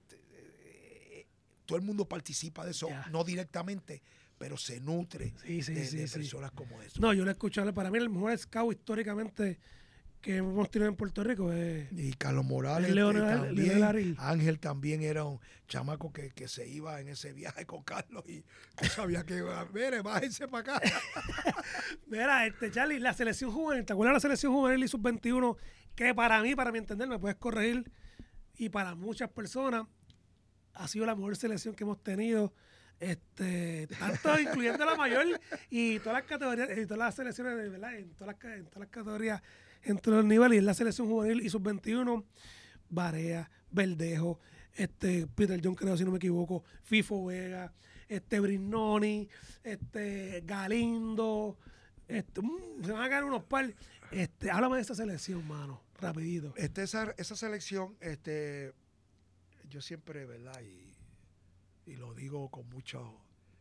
todo el mundo participa de eso, no directamente, pero se nutre de personas como eso. No, yo lo he escuchado. Para mí el mejor scout históricamente que hemos tenido en Puerto Rico es... Y Carlos Morales también. Ángel también era un chamaco que se iba en ese viaje con Carlos y tú sabías que, mire, bájense para acá. Mira, Charlie, la selección juvenil, ¿te acuerdas de la selección juvenil y sub-21? Que para mí, para mi entender, me puedes corregir, y para muchas personas ha sido la mejor selección que hemos tenido, tanto incluyendo la mayor y todas las categorías, y todas las selecciones, ¿verdad? En todas las categorías, en todos los niveles, y en la selección juvenil y sub-21, Barea, Verdejo, Peter John, creo, si no me equivoco, Fifo Vega, Brignoni, Galindo, se van a caer unos par. Háblame de esa selección, mano, rapidito. Esa selección, yo siempre, ¿verdad? Y lo digo con mucho,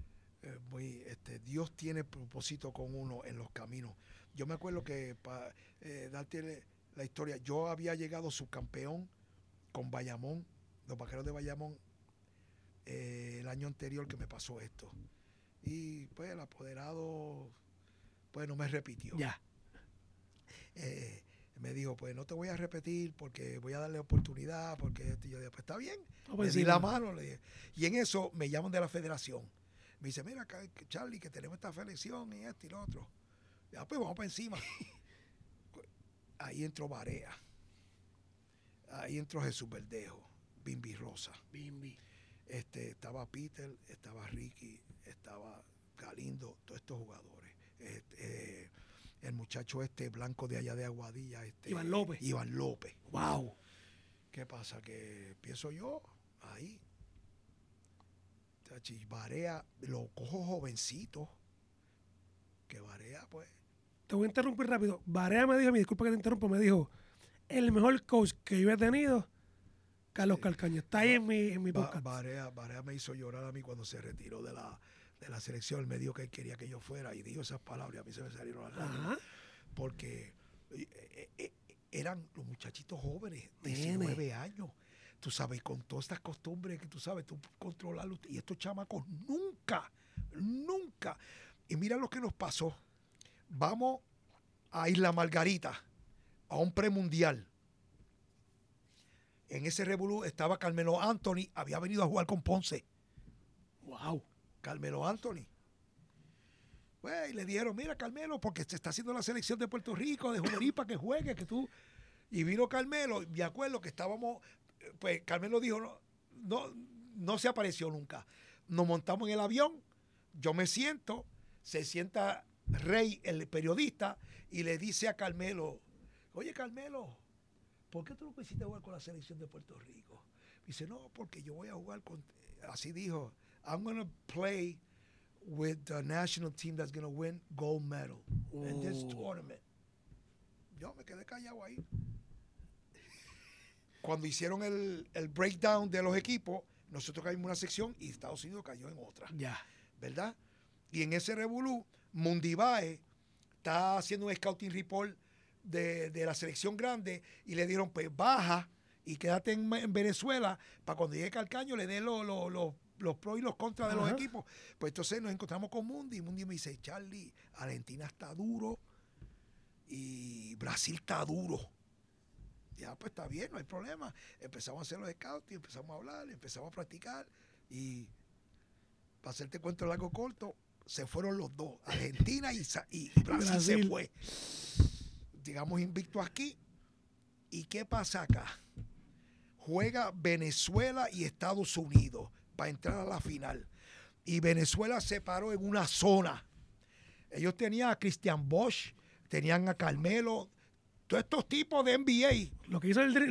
Dios tiene propósito con uno en los caminos. Yo me acuerdo que, para darte la historia, yo había llegado subcampeón con Bayamón, los Vaqueros de Bayamón, el año anterior que me pasó esto. Y pues el apoderado, pues no me repitió. Ya. Me dijo, pues no te voy a repetir porque voy a darle oportunidad, porque yo dije, pues está bien. Pues Le di la mano, le dije. Y en eso me llaman de la federación. Me dice, mira, Charlie, que tenemos esta selección y esto y lo otro. Ya, pues vamos para encima. Ahí entró Barea. Ahí entró Jesús Verdejo, Bimbi Rosa. Estaba Peter, estaba Ricky, estaba Galindo, todos estos jugadores. El muchacho blanco de allá de Aguadilla, Iván López. Wow. ¿Qué pasa? Que empiezo yo ahí. Barea, lo cojo jovencito. Que Barea, pues. Te voy a interrumpir rápido. Barea me dijo, mi disculpa que te interrumpo, me dijo, el mejor coach que yo he tenido, Carlos Calcaño. Está ahí en mi podcast. Barea me hizo llorar a mí cuando se retiró de la selección. Él me dijo que él quería que yo fuera y dijo esas palabras y a mí se me salieron las lágrimas. Porque eran los muchachitos jóvenes, 19 años. Tú sabes, con todas estas costumbres que tú sabes, tú controlarlos. Y estos chamacos nunca. Y mira lo que nos pasó. Vamos a Isla Margarita, a un premundial. En ese revolú estaba Carmelo Anthony, había venido a jugar con Ponce. Wow. Carmelo Anthony. Pues, y le dijeron, mira, Carmelo, porque se está haciendo la selección de Puerto Rico, de juvenil, para que juegue, que tú. Y vino Carmelo, me acuerdo que estábamos, pues Carmelo dijo, no se apareció nunca. Nos montamos en el avión, yo me siento, se sienta Rey, el periodista, y le dice a Carmelo, oye, Carmelo, ¿por qué tú no quisiste jugar con la selección de Puerto Rico? Dice, no, porque yo voy a jugar con, así dijo, I'm going to play with the national team that's going to win gold medal in this tournament. Yo me quedé callado ahí. Cuando hicieron el breakdown de los equipos, nosotros caímos en una sección y Estados Unidos cayó en otra. Ya. ¿Verdad? Y en ese revolú, Mundibae está haciendo un scouting report de la selección grande y le dieron, pues baja y quédate en Venezuela para cuando llegue Calcaño le dé los pros y los contras de los equipos. Pues entonces nos encontramos con Mundi y Mundi me dice, Charlie, Argentina está duro y Brasil está duro. Ya, pues está bien, no hay problema. Empezamos a hacer los scouts y empezamos a hablar, empezamos a practicar y para hacerte cuento largo corto, se fueron los dos, Argentina y Brasil se fue. Digamos invicto aquí. ¿Y qué pasa acá? Juega Venezuela y Estados Unidos para entrar a la final. Y Venezuela se paró en una zona. Ellos tenían a Christian Bosch, tenían a Carmelo, todos estos tipos de NBA. Lo que hizo el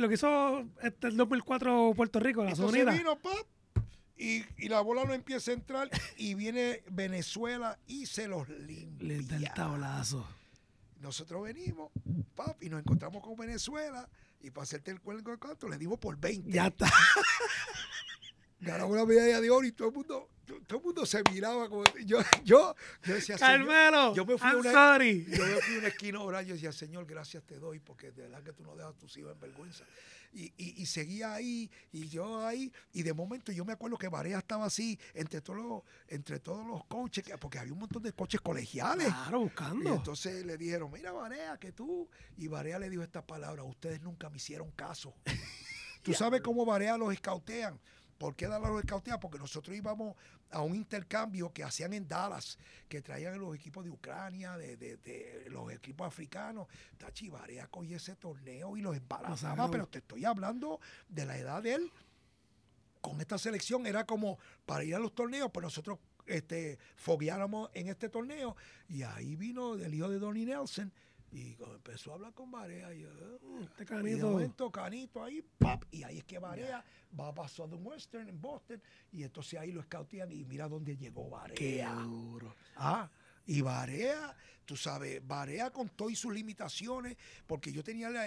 2004 Puerto Rico, la zona unida. Vino, pap, y la bola no empieza a entrar y viene Venezuela y se los limpia. Le da el tablazo. Nosotros venimos, pap, y nos encontramos con Venezuela y para hacerte el cuento de canto le dimos por 20. Ya está. Ganamos una medalla de oro y todo el mundo se miraba como yo decía, Carmelo, yo me fui a una esquina a orar, yo decía, Señor, gracias te doy porque de verdad que tú no dejas a tus hijos en vergüenza. Y seguía ahí, y yo ahí, y de momento yo me acuerdo que Barea estaba así, entre todos los coaches, porque había un montón de coaches colegiales. Claro, buscando. Y entonces le dijeron, mira Barea, que tú, y Barea le dijo estas palabras, ustedes nunca me hicieron caso. Tú sabes cómo Barea los escautean. ¿Por qué Dallas los escautea? Porque nosotros íbamos a un intercambio que hacían en Dallas, que traían los equipos de Ucrania, de los equipos africanos. Tachi Barea cogía ese torneo y los embarazaba, pero te estoy hablando de la edad de él. Con esta selección era como para ir a los torneos, pues nosotros fogueáramos en este torneo. Y ahí vino el hijo de Donnie Nelson. Y empezó a hablar con Barea y este Canito. Y de momento Canito ahí, ¡pap! Y ahí es que Barea va a Southwestern en Boston y entonces ahí lo scoutean y mira dónde llegó Barea. Qué duro. Y Barea, tú sabes, Barea con todas sus limitaciones, porque yo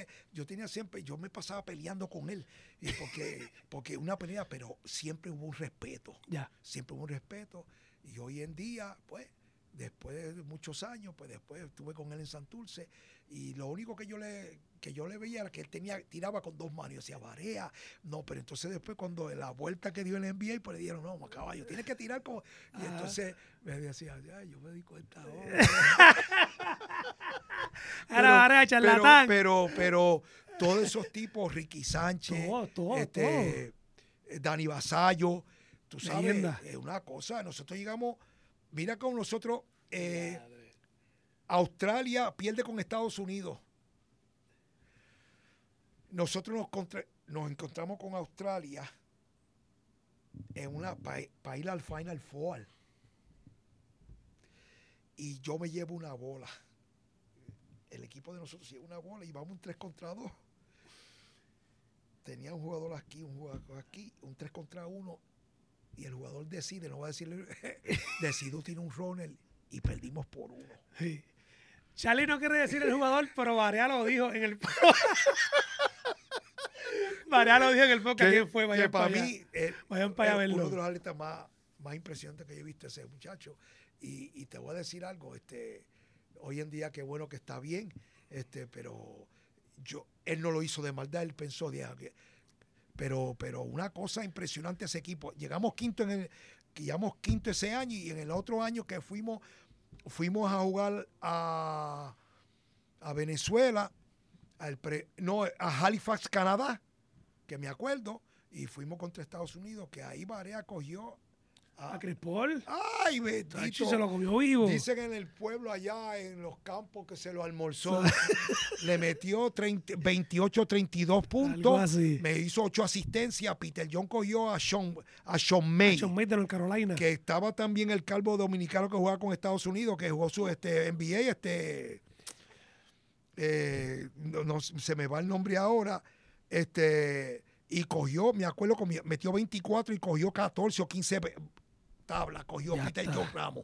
me pasaba peleando con él, y porque una pelea, pero siempre hubo un respeto. Siempre hubo un respeto. Y hoy en día, pues, después de muchos años, pues después estuve con él en Santurce y lo único que yo le veía era que él tiraba con dos manos y decía, Barea, no, pero entonces después cuando la vuelta que dio el NBA, pues le dijeron, no, caballo, tienes que tirar como... Y entonces me decía, yo me di cuenta ahora. Barea, charlatán. Pero todos esos tipos, Ricky Sánchez, todo. Dani Vasallo, tú sabes, Leyenda. Una cosa, nosotros llegamos... Mira con nosotros, Australia pierde con Estados Unidos. Nosotros nos encontramos con Australia para ir al Final Four. Y yo me llevo una bola. El equipo de nosotros lleva una bola y vamos un 3 contra 2. Tenía un jugador aquí, un 3 contra 1. Y el jugador decide, no va a decirle, decidió tiene un runner y perdimos por 1. Sí. Charlie no quiere decir el jugador, pero Barea lo dijo en el Barea lo dijo en el podcast. ¿Quién fue? Vayan para mí, vayan para allá a verlo. Uno de los atletas más impresionantes que yo he visto ese muchacho. Y te voy a decir algo, hoy en día qué bueno que está bien, pero él no lo hizo de maldad, él pensó de... Pero una cosa impresionante ese equipo. Llegamos quinto ese año y en el otro año que fuimos a jugar a Venezuela, a Halifax, Canadá, que me acuerdo, y fuimos contra Estados Unidos, que ahí Barea cogió a Chris Paul. Ay, bendito. Se lo comió vivo. Dicen en el pueblo allá, en los campos, que se lo almorzó. Le metió 28-32 puntos. Me hizo 8 asistencias. Peter John cogió a Sean May. A Sean May de North Carolina. Que estaba también el calvo dominicano que jugaba con Estados Unidos, que jugó su NBA, no se me va el nombre ahora. Y cogió, me acuerdo que metió 24 y cogió 14 o 15 tablas, cogió Peter John Ramos.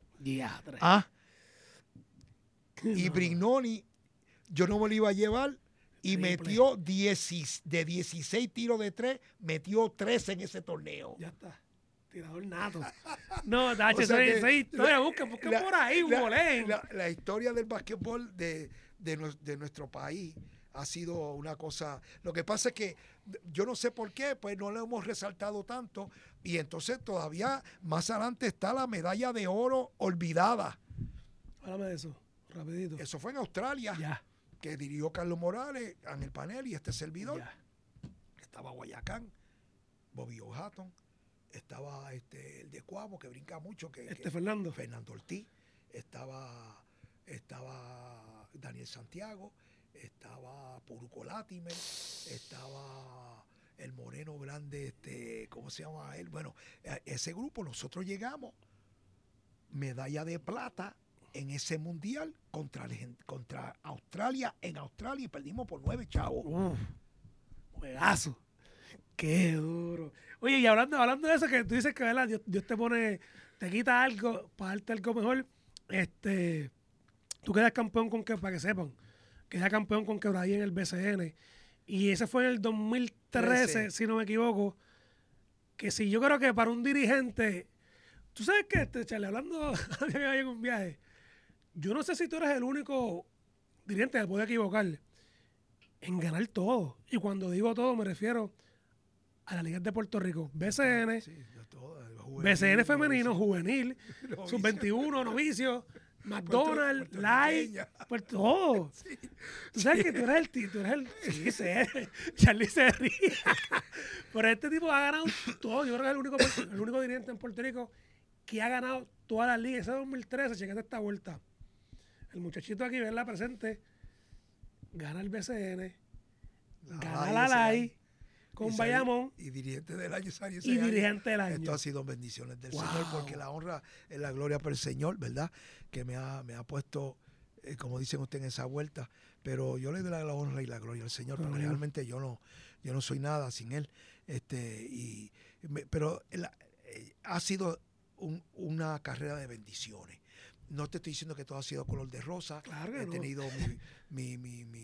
Y Brignoni, yo no me lo iba a llevar y metió de 16 tiros de 3, metió 13 en ese torneo. Ya está. Tirador nato. No, Tacho, esa historia, busquen por ahí, la historia del básquetbol de nuestro país ha sido una cosa. Lo que pasa es que yo no sé por qué, pues no lo hemos resaltado tanto. Y entonces todavía más adelante está la medalla de oro olvidada. Háblame de eso, rapidito. Eso fue en Australia, que dirigió Carlos Morales en el panel y este servidor. Estaba Guayacán, Bobby O'Hatton, estaba el de Cuamo, que brinca mucho, Fernando. Fernando Ortiz, estaba Daniel Santiago, estaba Puruco Latimer, estaba el moreno grande, ¿cómo se llama él? Bueno, ese grupo, nosotros llegamos, medalla de plata en ese mundial contra Australia, en Australia, y perdimos por 9 chavos. Juegazo. Qué duro. Oye, y hablando de eso, que tú dices que, ¿verdad? Dios te quita algo para darte algo mejor. Tú quedas campeón con que, para que sepan, quedas campeón con Quebradilla en el BCN. Y ese fue en el 2013, si no me equivoco. Que si yo creo que para un dirigente, tú sabes que, Charlie, hablando en un viaje, yo no sé si tú eres el único dirigente que puede equivocar en ganar todo. Y cuando digo todo, me refiero a la Liga de Puerto Rico, BCN, Sí, de todo, BCN femenino, juvenil, sub-21, novicio, McDonald's, Light, pues todo. Sí. Tú sabes que tú eres el sí, sé, Charlie se ríe. Pero este tipo ha ganado todo. Yo creo que es el único dirigente en Puerto Rico que ha ganado todas las ligas. Ese 2013, chequete esta vuelta. El muchachito aquí, verla presente, gana el BCN, gana la Light con Bayamón. Y dirigente del año salió ese Y año. dirigente del año. Esto ha sido bendiciones del Wow. Señor, porque la honra es la gloria por el Señor, ¿verdad? Que me ha puesto, como dicen ustedes, en esa vuelta. Pero yo le doy la honra y la gloria al Señor, porque realmente yo no soy nada sin Él. Pero ha sido una carrera de bendiciones. No te estoy diciendo que todo ha sido color de rosa. Claro que He no. tenido mi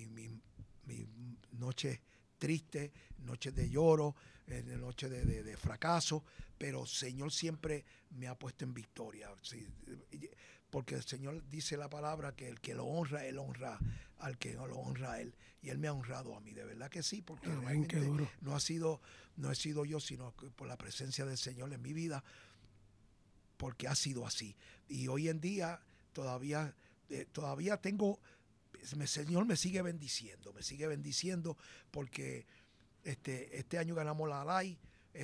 noche triste, noches de lloro, noches de fracaso, pero el Señor siempre me ha puesto en victoria. ¿Sí? Porque el Señor dice la palabra que el que lo honra, Él honra al que no lo honra a Él. Y Él me ha honrado a mí, de verdad que sí, porque realmente no he sido yo, sino por la presencia del Señor en mi vida, porque ha sido así. Y hoy en día todavía tengo... El Señor me sigue bendiciendo porque este año ganamos la LAI,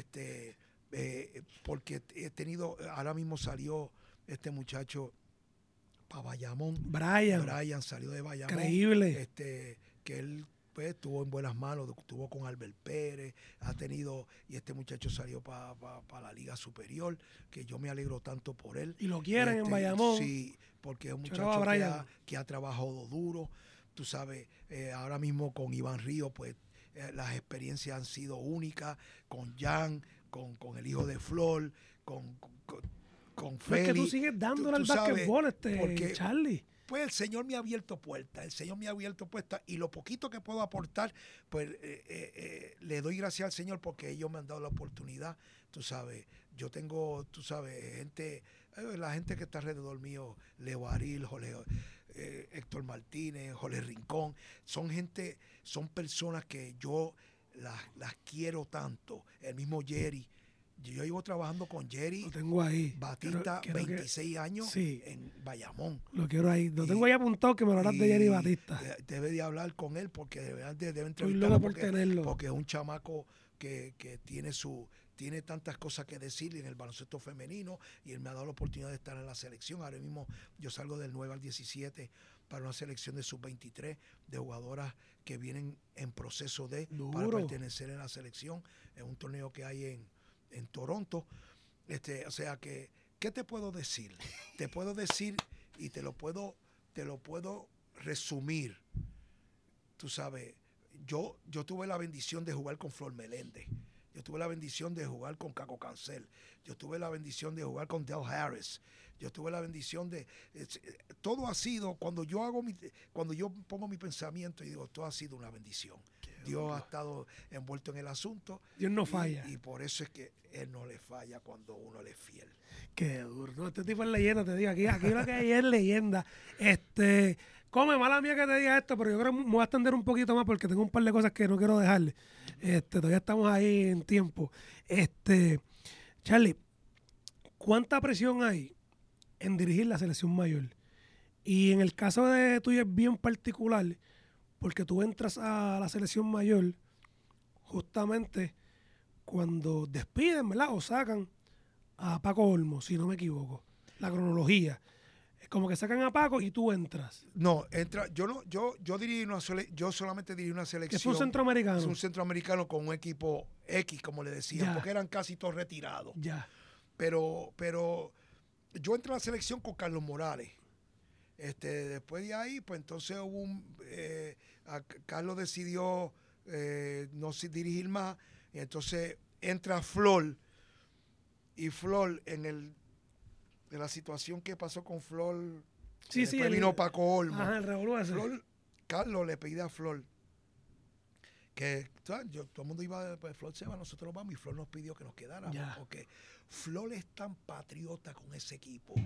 porque he tenido, ahora mismo salió este muchacho para Bayamón. Brian salió de Bayamón. Increíble. Que él pues estuvo en buenas manos, estuvo con Albert Pérez, y este muchacho salió para la Liga Superior, que yo me alegro tanto por él. Y lo quieren en Bayamón. Sí, porque es un muchacho que ha trabajado duro, tú sabes, ahora mismo con Iván Río, pues las experiencias han sido únicas, con Jan, con el hijo de Flor, con Félix. Es que tú sigues dándole al basquetbol, Charlie. Pues el Señor me ha abierto puertas, y lo poquito que puedo aportar, pues le doy gracias al Señor porque ellos me han dado la oportunidad, tú sabes. Yo tengo, tú sabes, la gente que está alrededor mío, Leo Aril, Héctor Martínez, Jorge Rincón, son personas que yo las quiero tanto. El mismo Jerry. Yo llevo trabajando con Jerry. Lo tengo ahí. Batista, 26 años en Bayamón. Lo quiero ahí. Lo tengo ahí apuntado, que me lo hablas de Jerry Batista. Debe de hablar con él porque debe entrevistarlo porque es un chamaco que tiene tantas cosas que decir en el baloncesto femenino, y él me ha dado la oportunidad de estar en la selección. Ahora mismo yo salgo del 9 al 17 para una selección de sub-23 de jugadoras que vienen en proceso para pertenecer en la selección. Es un torneo que hay en Toronto. O sea que, ¿qué te puedo decir? Te puedo decir y te lo puedo resumir. Tú sabes, yo tuve la bendición de jugar con Flor Meléndez. Yo tuve la bendición de jugar con Caco Cancel. Yo tuve la bendición de jugar con Del Harris. Yo tuve la bendición todo ha sido, cuando yo pongo mi pensamiento y digo, todo ha sido una bendición. Dios ha estado envuelto en el asunto. Dios no falla. Y por eso es que Él no le falla cuando uno le es fiel. Qué duro. No, este tipo es leyenda, te digo. Aquí lo que hay es leyenda. Mala mía que te diga esto, pero yo creo que me voy a extender un poquito más porque tengo un par de cosas que no quiero dejarle. Todavía estamos ahí en tiempo. Charlie, ¿cuánta presión hay en dirigir la selección mayor? Y en el caso de tuyo es bien particular, porque tú entras a la selección mayor justamente cuando despiden, ¿verdad? O sacan a Paco Olmo, si no me equivoco. La cronología. Es como que sacan a Paco y tú entras. No, entra, yo dirigí yo solamente dirigí una selección. Que fue un centroamericano. Es un centroamericano con un equipo X, como le decían, Ya. porque eran casi todos retirados. Ya. Pero yo entré a la selección con Carlos Morales. Después de ahí, pues entonces Carlos decidió no dirigir más, y entonces entra Flor, y Flor en la situación que pasó con Flor, Sí, después vino Paco Olmo. Ajá, el revolú ese. Carlos le pide a Flor que todo el mundo iba, pues Flor se va, nosotros vamos, y Flor nos pidió que nos quedáramos, Ya. porque Flor es tan patriota con ese equipo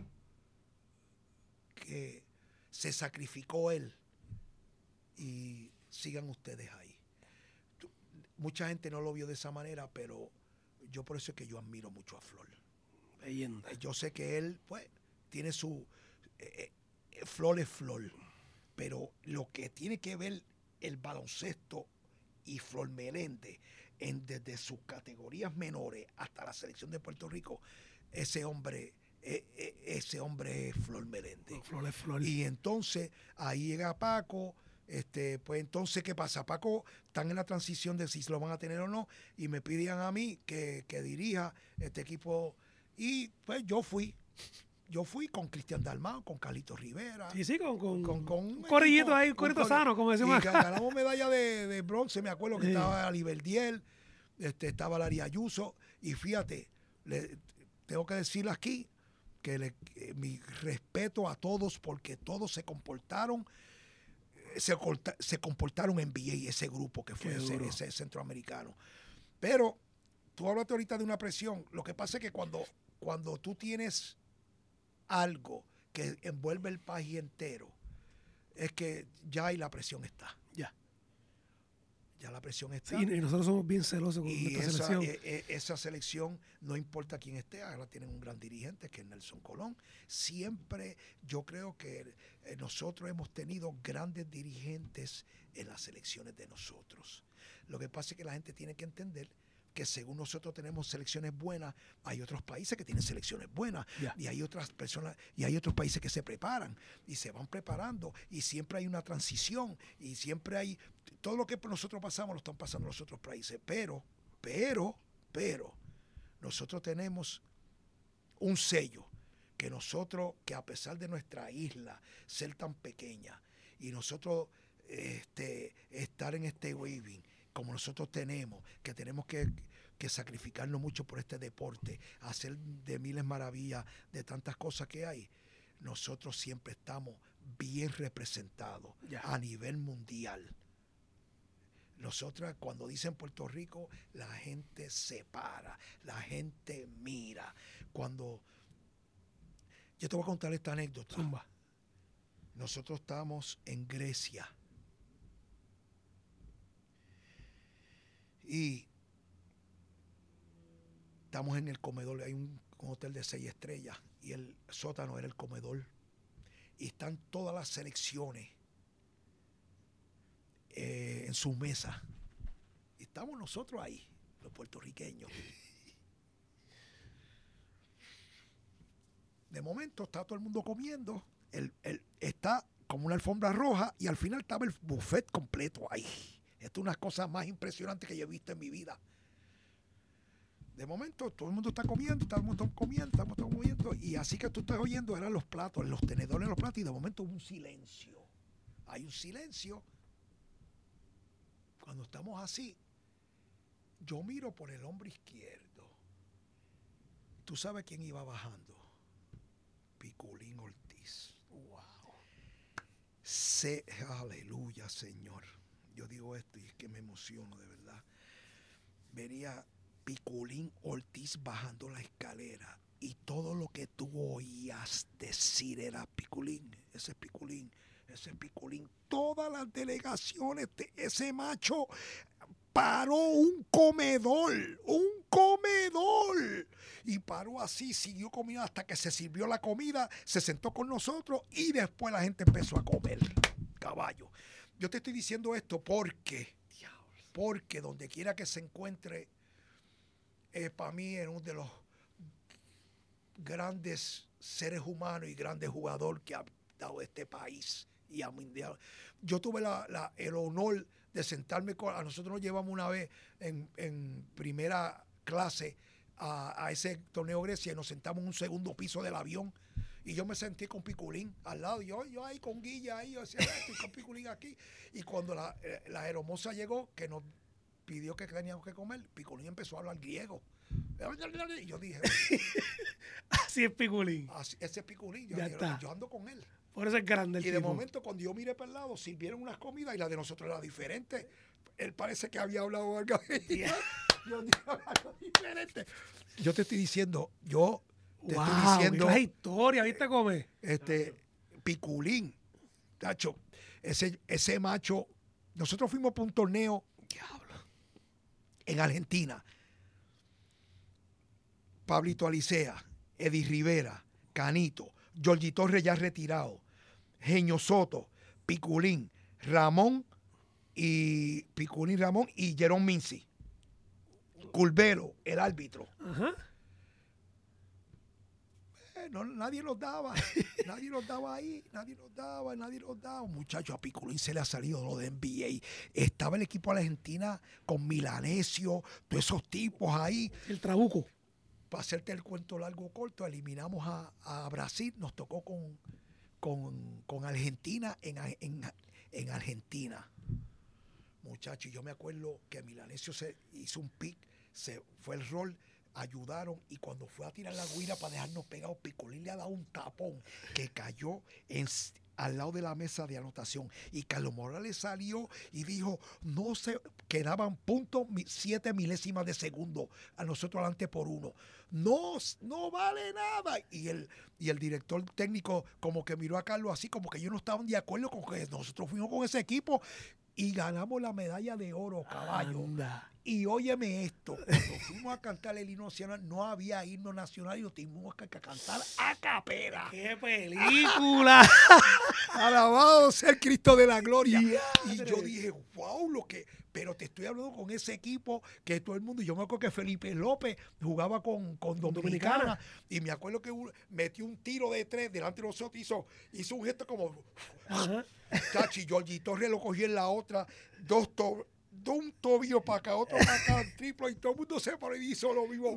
que se sacrificó él, y sigan ustedes ahí. Mucha gente no lo vio de esa manera, pero yo por eso es que yo admiro mucho a Flor. Leyenda. Yo sé que él, pues, tiene su... Flor es Flor, pero lo que tiene que ver el baloncesto y Flor Meléndez, desde sus categorías menores hasta la selección de Puerto Rico, ese hombre es Flor Meléndez. No, Flor es Flor. Y entonces ahí llega Paco. Pues entonces, ¿qué pasa? Paco están en la transición de si lo van a tener o no, y me pidían a mí que dirija este equipo, y pues yo fui con Cristian Dalmau, con Carlitos Rivera. Sí, con un corillito equipo, ahí, un corito sano, como decimos y acá. ganamos medalla de bronce. Me acuerdo que Sí. estaba Aliberdiel, estaba Larry Ayuso, y fíjate, tengo que decirle aquí que mi respeto a todos, porque todos se comportaron NBA, ese grupo que fue ese centroamericano. Pero tú hablaste ahorita de una presión. Lo que pasa es que cuando tú tienes algo que envuelve el país entero, es que ya ahí la presión está. Ya la presión está. Sí, y nosotros somos bien celosos con nuestra selección. Esa selección, no importa quién esté, ahora tienen un gran dirigente que es Nelson Colón. Siempre yo creo que nosotros hemos tenido grandes dirigentes en las selecciones de nosotros. Lo que pasa es que la gente tiene que entender que según nosotros tenemos selecciones buenas, hay otros países que tienen selecciones buenas, y hay otras personas, y hay otros países que se preparan y se van preparando, y siempre hay una transición, y siempre hay todo lo que nosotros pasamos lo están pasando los otros países, pero nosotros tenemos un sello que a pesar de nuestra isla ser tan pequeña, y nosotros estar en este waving como nosotros tenemos que sacrificarnos mucho por este deporte, hacer de miles maravillas, de tantas cosas que hay, nosotros siempre estamos bien representados a nivel mundial. Nosotros, cuando dicen Puerto Rico, la gente se para, la gente mira. Yo te voy a contar esta anécdota. Zumba. Nosotros estábamos en Grecia y estamos en el comedor. Hay un hotel de 6 estrellas y el sótano era el comedor, y están todas las selecciones en sus mesas, y estamos nosotros ahí, los puertorriqueños. De momento está todo el mundo comiendo, está como una alfombra roja, y al final estaba el buffet completo ahí. Esto es una cosa más impresionante que yo he visto en mi vida. De momento todo el mundo está comiendo, estamos comiendo, y así que tú estás oyendo, eran los platos, los tenedores en los platos, y de momento hubo un silencio. Hay un silencio. Cuando estamos así, yo miro por el hombro izquierdo. ¿Tú sabes quién iba bajando? Piculín Ortiz. Wow. Aleluya, Señor. Yo digo esto y es que me emociono de verdad. Venía Piculín Ortiz bajando la escalera, y todo lo que tú oías decir era Piculín, ese es Piculín, ese es Piculín. Todas las delegaciones de ese macho paró un comedor, y paró así, siguió comiendo hasta que se sirvió la comida, se sentó con nosotros, y después la gente empezó a comer. Caballo. Yo te estoy diciendo esto porque donde quiera que se encuentre para mí es uno de los grandes seres humanos y grandes jugadores que ha dado este país y a mundial. Yo tuve el honor de sentarme a nosotros nos llevamos una vez en primera clase a ese torneo Grecia y nos sentamos en un segundo piso del avión y yo me sentí con Piculín al lado, yo ahí con Guilla ahí, yo decía, estoy con Piculín aquí, y cuando la aeromoza llegó que nos pidió que teníamos que comer, Piculín empezó a hablar griego. Y yo dije, Así es Piculín. ese es Piculín, Ya está. yo ando con él. Por eso es grande el Y de tipo. momento, cuando yo miré para el lado, sirvieron unas comidas y la de nosotros era diferente. Él parece que había hablado algo. Yo dije algo diferente. Yo te estoy diciendo, te estoy diciendo, qué historia, ¿viste comer? Piculín, tacho, ese macho, nosotros fuimos para un torneo en Argentina. Pablito Alicea, Eddie Rivera, Canito, Georgie Torres ya retirado, Genio Soto, Piculín, Ramón y Jerón Minci. Curvelo, el árbitro. Ajá. Nadie los daba, nadie los daba ahí, nadie los daba. Muchachos, a Piculín se le ha salido lo de NBA. Estaba el equipo de la Argentina con Milanesio, todos esos tipos ahí. El trabuco. Para hacerte el cuento largo o corto, eliminamos a Brasil, nos tocó con Argentina en Argentina. Muchachos, yo me acuerdo que Milanesio se hizo un pick, se fue el rol, ayudaron y cuando fue a tirar la guira para dejarnos pegados, Piculín le ha dado un tapón que cayó al lado de la mesa de anotación y Carlos Morales salió y dijo, no se quedaban 0.7 milésimas de segundo a nosotros adelante por 1. No vale nada. Y el director técnico como que miró a Carlos así como que ellos no estaban de acuerdo con que nosotros fuimos con ese equipo y ganamos la medalla de oro, caballo. Anda. Y óyeme esto, cuando fuimos a cantar el himno nacional, no había himno nacional y lo tuvimos que cantar a capela. ¡Qué película! Alabado sea el Cristo de la gloria. Diadre. Y yo dije, wow, pero te estoy hablando con ese equipo que todo el mundo, yo me acuerdo que Felipe López jugaba con Dominicana y me acuerdo que metió un tiro de 3 delante de nosotros, hizo un gesto como, Tachi, Georgie Torres lo cogió en la otra, de un tobillo para acá, otro para acá, triplo, y todo el mundo se paró y hizo lo mismo.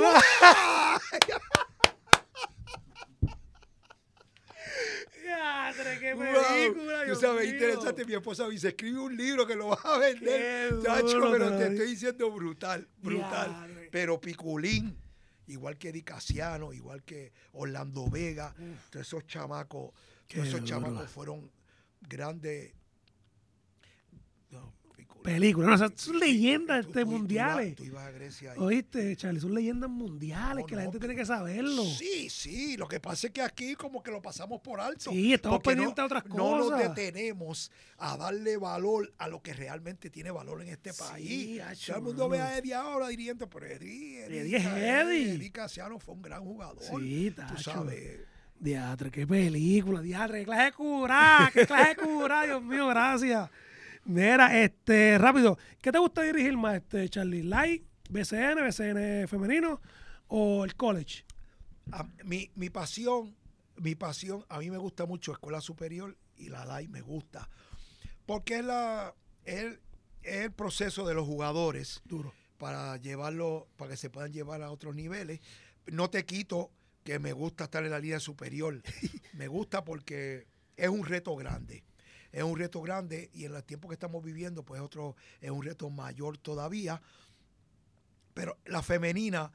¡Diadre, qué Wow. película! Tú Dios sabes, mío! interesante, mi esposa me dice, escribe un libro que lo vas a vender, Qué Tacho, duro, pero te te lo estoy diciendo brutal. Diadre. Pero Piculín, igual que Eddie Casiano, igual que Orlando Vega, todos esos chamacos, fueron grandes. No, Piculín. Película. No, o sea, son leyendas Tú mundiales. Tú ibas a Grecia ahí. ¿Oíste, Charlie? Son leyendas mundiales que la gente tiene que saberlo. Sí, lo que pasa es que aquí como que lo pasamos por alto. Sí, estamos porque pendientes de otras No nos cosas. detenemos a darle valor a lo que realmente tiene valor en este país. acho, Todo el mundo ve mano. a Eddie ahora dirigiendo, pero Eddie es Eddie. Eddie Casiano fue un gran jugador. Sí, tú tacho. sabes. Diadre, qué película, diadre, qué clase de cura, qué clase de cura, Dios mío, gracias. Mira, rápido, ¿qué te gusta dirigir más, Charlie? ¿Light, BCN femenino o el college? Mi pasión, a mí me gusta mucho Escuela Superior y la LAI me gusta. Porque es el proceso de los jugadores Duro. para llevarlo, para que se puedan llevar a otros niveles. No te quito que me gusta estar en la línea superior. Me gusta porque es un reto grande. Es un reto grande y en el tiempo que estamos viviendo, pues es un reto mayor todavía. Pero la femenina,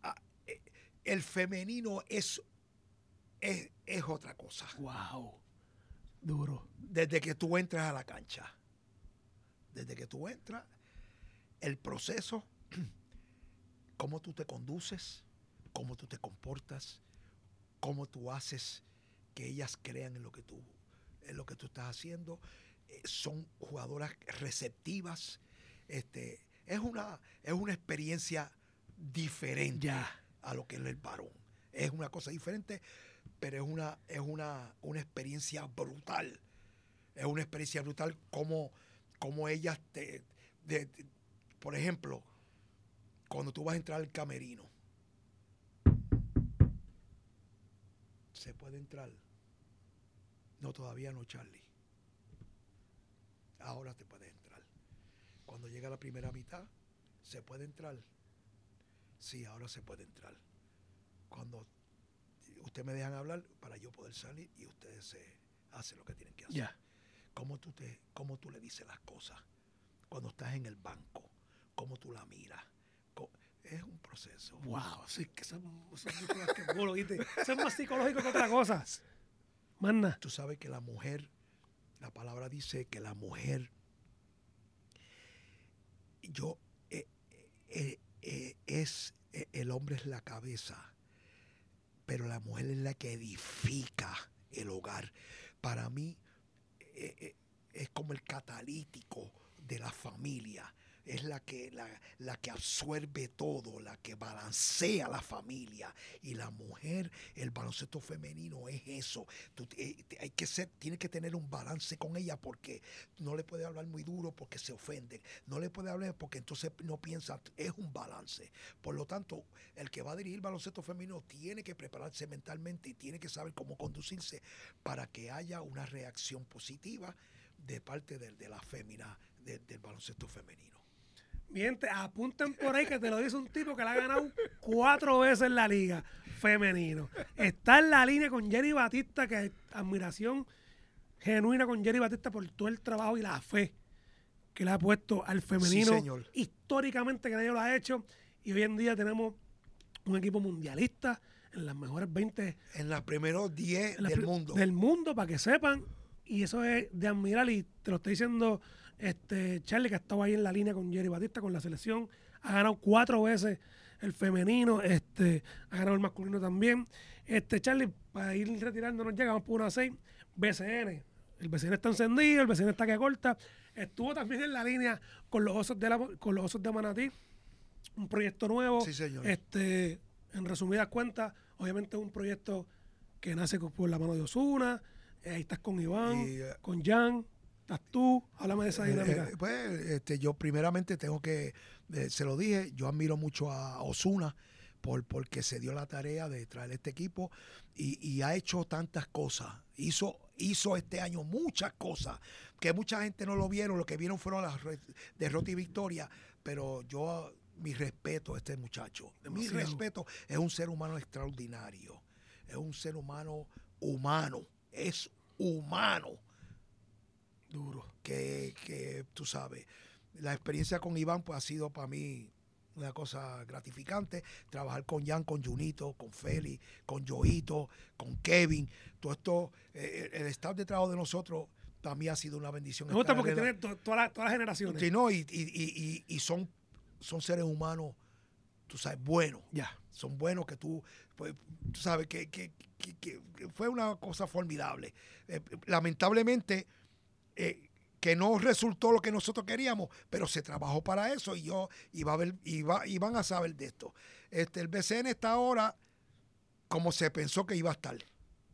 el femenino es otra cosa. Wow. Duro. Desde que tú entras a la cancha. Desde que tú entras, el proceso, cómo tú te conduces, cómo tú te comportas, cómo tú haces que ellas crean en lo que tú estás haciendo. Son jugadoras receptivas. Es una experiencia diferente a lo que es el varón. Es una cosa diferente, pero es una experiencia brutal. Es una experiencia brutal como ellas por ejemplo, cuando tú vas a entrar al camerino, ¿se puede entrar? No, todavía no, Charlie. Ahora te puedes entrar. Cuando llega la primera mitad, ¿se puede entrar? Sí, ahora se puede entrar. Cuando ustedes me dejan hablar para yo poder salir y ustedes se hacen lo que tienen que hacer. Ya. ¿Cómo tú le dices las cosas? Cuando estás en el banco, ¿cómo tú la miras? Es un proceso. Wow, sí, que son mucho más que bolo, ¿viste? Eso es más psicológico que otra cosa. Manda. Tú sabes que la mujer, la palabra dice que la mujer, el hombre es la cabeza, pero la mujer es la que edifica el hogar. Para mí es como el catalítico de la familia. Es la que absorbe todo, la que balancea la familia. Y la mujer, el baloncesto femenino es eso. Tiene que tener un balance con ella, porque no le puede hablar muy duro porque se ofenden. No le puede hablar porque entonces no piensa. Es un balance. Por lo tanto, el que va a dirigir baloncesto femenino tiene que prepararse mentalmente y tiene que saber cómo conducirse para que haya una reacción positiva de parte de la fémina del baloncesto femenino. Bien, apunten por ahí que te lo dice un tipo que la ha ganado 4 veces en la liga femenino. Está en la línea con Jerry Batista, que admiración genuina con Jerry Batista por todo el trabajo y la fe que le ha puesto al femenino. Sí, señor. Históricamente que nadie lo ha hecho. Y hoy en día tenemos un equipo mundialista en las mejores 20. En los primeros 10 del mundo. Del mundo, para que sepan. Y eso es de admirar. Y te lo estoy diciendo Charlie, que ha estado ahí en la línea con Jerry Batista, con la selección. Ha ganado 4 veces el femenino. Ha ganado el masculino también. Charlie, para ir retirándonos, llegamos por 1-6. BCN. El BCN está encendido, el BCN está que corta. Estuvo también en la línea con los Osos de Manatí. Un proyecto nuevo. Sí, señor. En resumidas cuentas, obviamente es un proyecto que nace por la mano de Osuna. Ahí estás con Iván, con Jan, estás tú. Háblame de esa dinámica. Yo primeramente tengo que, se lo dije, yo admiro mucho a Osuna porque se dio la tarea de traer este equipo y ha hecho tantas cosas. Hizo este año muchas cosas que mucha gente no lo vieron. Lo que vieron fueron las derrotas y victorias, pero mi respeto a este muchacho. Mi respeto. Es un ser humano extraordinario. Es un ser humano. Es humano. Duro. Que tú sabes. La experiencia con Iván pues ha sido para mí una cosa gratificante. Trabajar con Jan, con Junito, con Félix, con Joito, con Kevin. Todo esto, el staff de trabajo de nosotros también ha sido una bendición. Me gusta porque tiene todas las generaciones. Sí, no, y son seres humanos, tú sabes, buenos. Ya. Son buenos que tú sabes que fue una cosa formidable. Lamentablemente, que no resultó lo que nosotros queríamos, pero se trabajó para eso y van a saber de esto. El BCN está ahora como se pensó que iba a estar.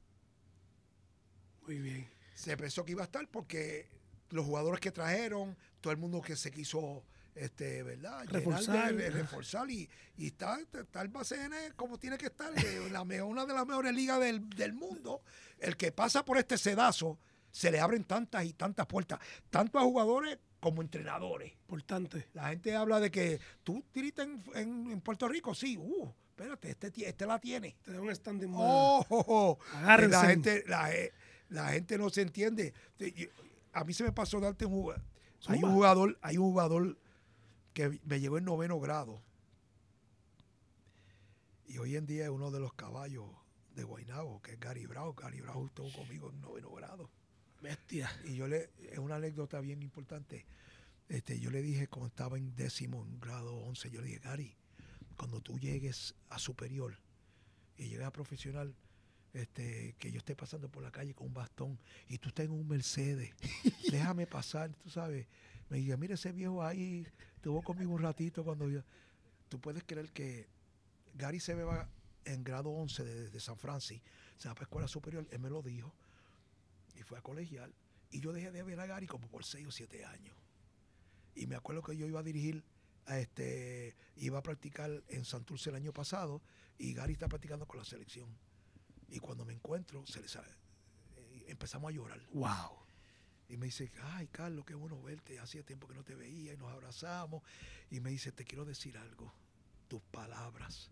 Muy bien. Se pensó que iba a estar porque los jugadores que trajeron, todo el mundo que se quiso ¿verdad? Reforzar y está el BCN como tiene que estar, una de las mejores ligas del mundo. El que pasa por este sedazo, se le abren tantas y tantas puertas, tanto a jugadores como entrenadores. Importante. La gente habla de que tú tiritas en Puerto Rico, sí, espérate, este la tiene. Te da un standing más. Agárrense. La gente no se entiende. A mí se me pasó darte un jugador. Hay un jugador que me llegó en 9º grado. Y hoy en día es uno de los caballos de Guaynabo, que es Gary Bravo. Gary Bravo estuvo conmigo en 9º grado. Bestia. Y es una anécdota bien importante. Yo le dije, cuando estaba en 10º, en grado 11, yo le dije, Gary, cuando tú llegues a superior y llegues a profesional, que yo esté pasando por la calle con un bastón y tú estés en un Mercedes, déjame pasar, tú sabes. Me dice, mira ese viejo ahí, estuvo conmigo un ratito cuando yo... Tú puedes creer que Gary se va en grado 11 de San Francisco, se va para escuela superior, él me lo dijo, y fue a colegial, y yo dejé de ver a Gary como por 6 o 7 años. Y me acuerdo que yo iba a dirigir iba a practicar en Santurce el año pasado y Gary está practicando con la selección. Y cuando me encuentro, empezamos a llorar. Wow. Y me dice, ay, Carlos, qué bueno verte. Hacía tiempo que no te veía y nos abrazamos. Y me dice, te quiero decir algo. Tus palabras.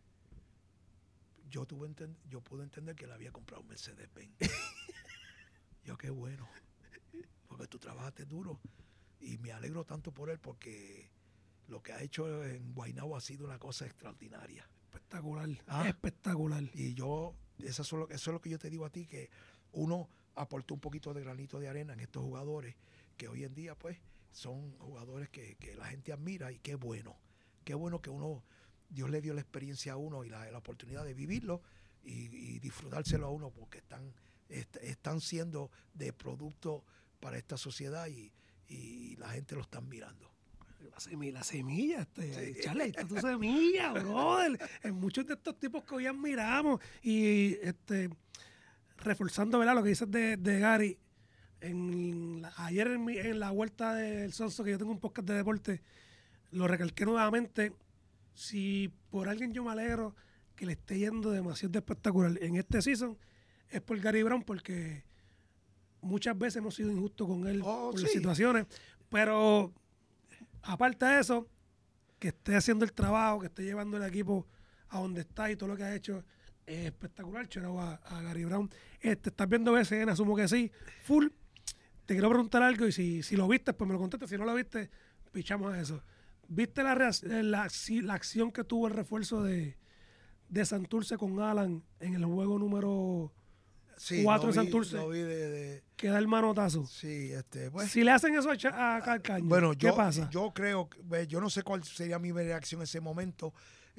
Yo pude entender que él había comprado un Mercedes-Benz. Yo, qué bueno. Porque tú trabajaste duro. Y me alegro tanto por él porque lo que ha hecho en Guaynabo ha sido una cosa extraordinaria. Espectacular. Espectacular. Y eso es lo que yo te digo a ti, que uno aportó un poquito de granito de arena en estos jugadores que hoy en día pues son jugadores que la gente admira, y qué bueno que Dios le dio la experiencia a uno y la oportunidad de vivirlo y disfrutárselo a uno, porque están siendo de producto para esta sociedad y la gente lo están mirando. La semilla, Charlie, ahí está tu semilla, brother. En muchos de estos tipos que hoy admiramos. Y reforzando, ¿verdad?, lo que dices de Gary. Ayer en la vuelta del Sonso, que yo tengo un podcast de deporte, lo recalqué nuevamente. Si por alguien yo me alegro que le esté yendo demasiado espectacular en este season, es por Gary Brown, porque muchas veces hemos sido injustos con él por las situaciones. Pero aparte de eso, que esté haciendo el trabajo, que esté llevando el equipo a donde está y todo lo que ha hecho es espectacular. Chorao a Gary Brown. ¿Estás viendo BCN? Asumo que sí. Full. Te quiero preguntar algo y si lo viste, pues me lo contestas. Si no lo viste, pichamos a eso. ¿Viste la acción que tuvo el refuerzo de Santurce con Alan en el juego número 4 de Santurce? Lo vi que da el manotazo. Sí, pues, si le hacen eso a Calcaño, bueno, ¿qué pasa? Yo creo, yo no sé cuál sería mi reacción en ese momento.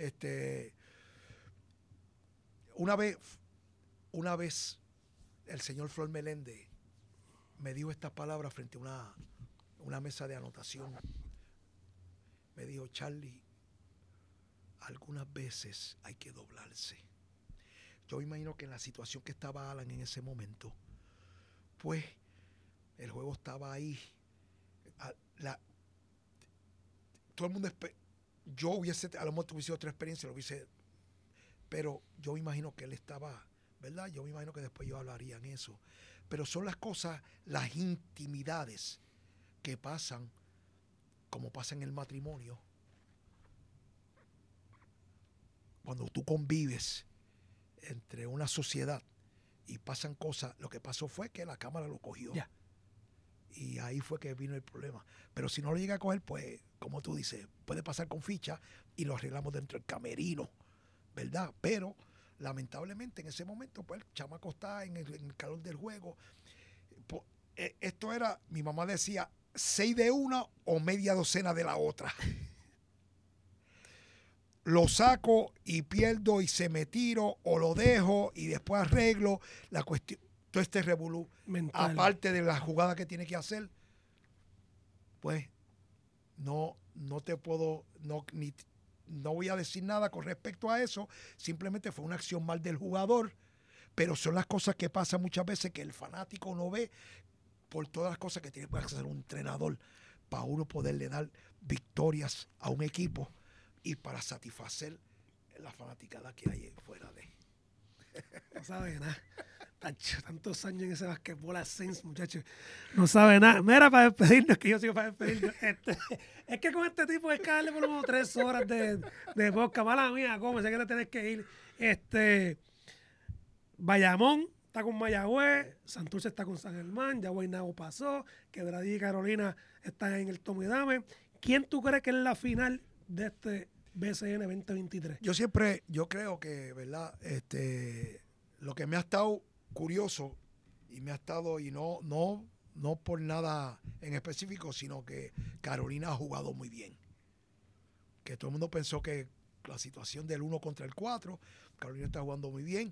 Una vez el señor Flor Meléndez me dijo estas palabras frente a una mesa de anotación. Me dijo, Charlie, algunas veces hay que doblarse. Yo imagino que en la situación que estaba Alan en ese momento, pues el juego estaba ahí. Todo el mundo yo hubiese, a lo mejor tuviese otra experiencia, pero yo me imagino que él estaba, ¿verdad? Yo me imagino que después yo hablaría en eso. Pero son las cosas, las intimidades que pasan, como pasa en el matrimonio. Cuando tú convives entre una sociedad y pasan cosas, lo que pasó fue que la cámara lo cogió. Yeah. Y ahí fue que vino el problema. Pero si no lo llega a coger, pues, como tú dices, puede pasar con ficha y lo arreglamos dentro del camerino, ¿verdad? Pero, lamentablemente, en ese momento, pues, el chamaco está en el calor del juego. Esto era, mi mamá decía, 6 de una o media docena de la otra. Lo saco y pierdo y se me tiro, o lo dejo y después arreglo la cuestión. Todo este revolú, aparte de la jugada que tiene que hacer, pues no te puedo, no voy a decir nada con respecto a eso. Simplemente fue una acción mal del jugador, pero son las cosas que pasan muchas veces que el fanático no ve, por todas las cosas que tiene que hacer un entrenador para uno poderle dar victorias a un equipo y para satisfacer la fanaticada que hay fuera de. No sabe nada. Tantos años en ese basquetbol Saints, muchachos. No sabe nada. Mira, para despedirnos, que yo sigo para despedirnos. Es que con este tipo hay que darle por lo menos 3 horas de podcast. Mala mía, ¿cómo? Sé que te tenés que ir. Bayamón está con Mayagüez, Santurce está con San Germán, ya Guaynabo pasó, Quebradilla y Carolina están en el tome y dame. ¿Quién tú crees que es la final de este BCN 2023? Yo creo que, ¿verdad? Lo que me ha estado curioso y me ha estado, y no por nada en específico, sino que Carolina ha jugado muy bien. Que todo el mundo pensó que la situación del 1 contra el 4, Carolina está jugando muy bien.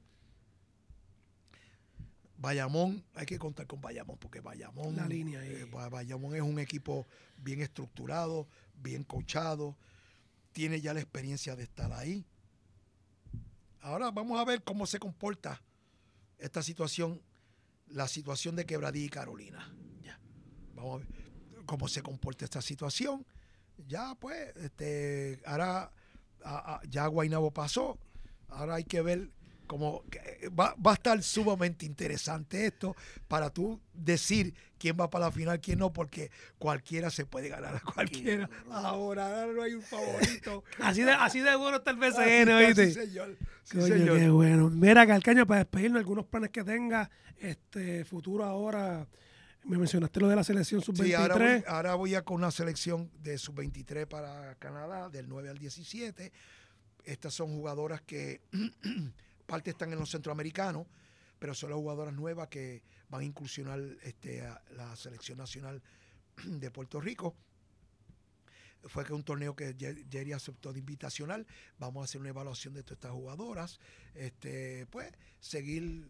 Bayamón, hay que contar con Bayamón, porque Bayamón, la línea ahí. Bayamón es un equipo bien estructurado, bien coachado, tiene ya la experiencia de estar ahí. Ahora vamos a ver cómo se comporta esta situación, la situación de Quebradilla y Carolina. Ya. Vamos a ver cómo se comporta esta situación ya pues, ahora ya Guaynabo pasó, ahora hay que ver cómo va a estar sumamente interesante esto para tú decir quién va para la final, quién no, porque cualquiera se puede ganar a cualquiera. Ahora no hay un favorito. Así de bueno está el BCN, ¿oíste? Sí, señor. Sí, Coño, señor. qué bueno. Mira, Calcaño, para despedirnos, algunos planes que tenga, futuro ahora, me mencionaste lo de la selección sub-23. Sí, ahora voy a con una selección de sub-23 para Canadá, del 9 al 17. Estas son jugadoras que parte están en los centroamericanos, pero son las jugadoras nuevas que van a incursionar a la selección nacional de Puerto Rico. Fue que un torneo que Jerry aceptó de invitacional. Vamos a hacer una evaluación de todas estas jugadoras. Pues seguir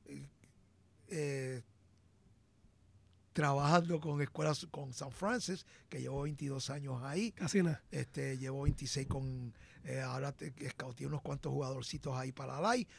trabajando con escuelas, con San Francis, que llevo 22 años ahí. Casi nada. Llevo 26 con... ahora escauteé unos cuantos jugadorcitos ahí para la LAI.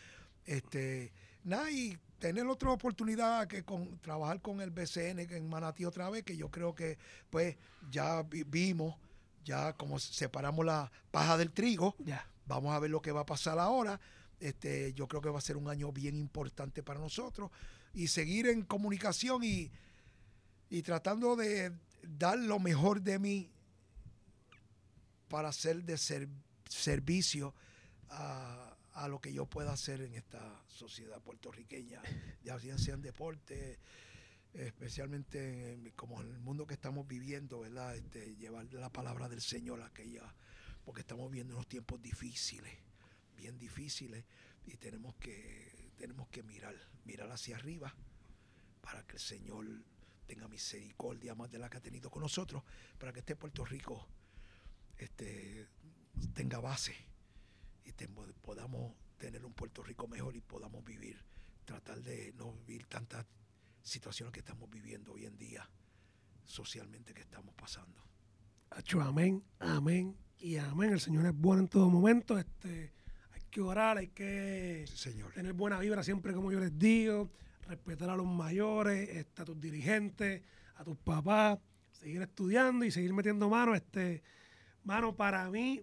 Y tener otra oportunidad que trabajar con el BCN en Manatí otra vez, que yo creo que pues ya vimos, ya como separamos la paja del trigo. Ya. Vamos a ver lo que va a pasar ahora. Yo creo que va a ser un año bien importante para nosotros y seguir en comunicación y tratando de dar lo mejor de mí para hacer de servicio a lo que yo pueda hacer en esta sociedad puertorriqueña, ya sea en deporte, especialmente como en el mundo que estamos viviendo, ¿verdad? Llevar la palabra del Señor a aquella, porque estamos viendo unos tiempos difíciles, bien difíciles, y tenemos que mirar hacia arriba para que el Señor tenga misericordia más de la que ha tenido con nosotros, para que Puerto Rico tenga base y podamos tener un Puerto Rico mejor y podamos tratar de no vivir tantas situaciones que estamos viviendo hoy en día, socialmente, que estamos pasando. Amén, amén y amén. El Señor es bueno en todo momento. Hay que orar, hay que tener buena vibra siempre, como yo les digo, respetar a los mayores, a tus dirigentes, a tus papás, seguir estudiando y seguir metiendo mano. Mano, para mí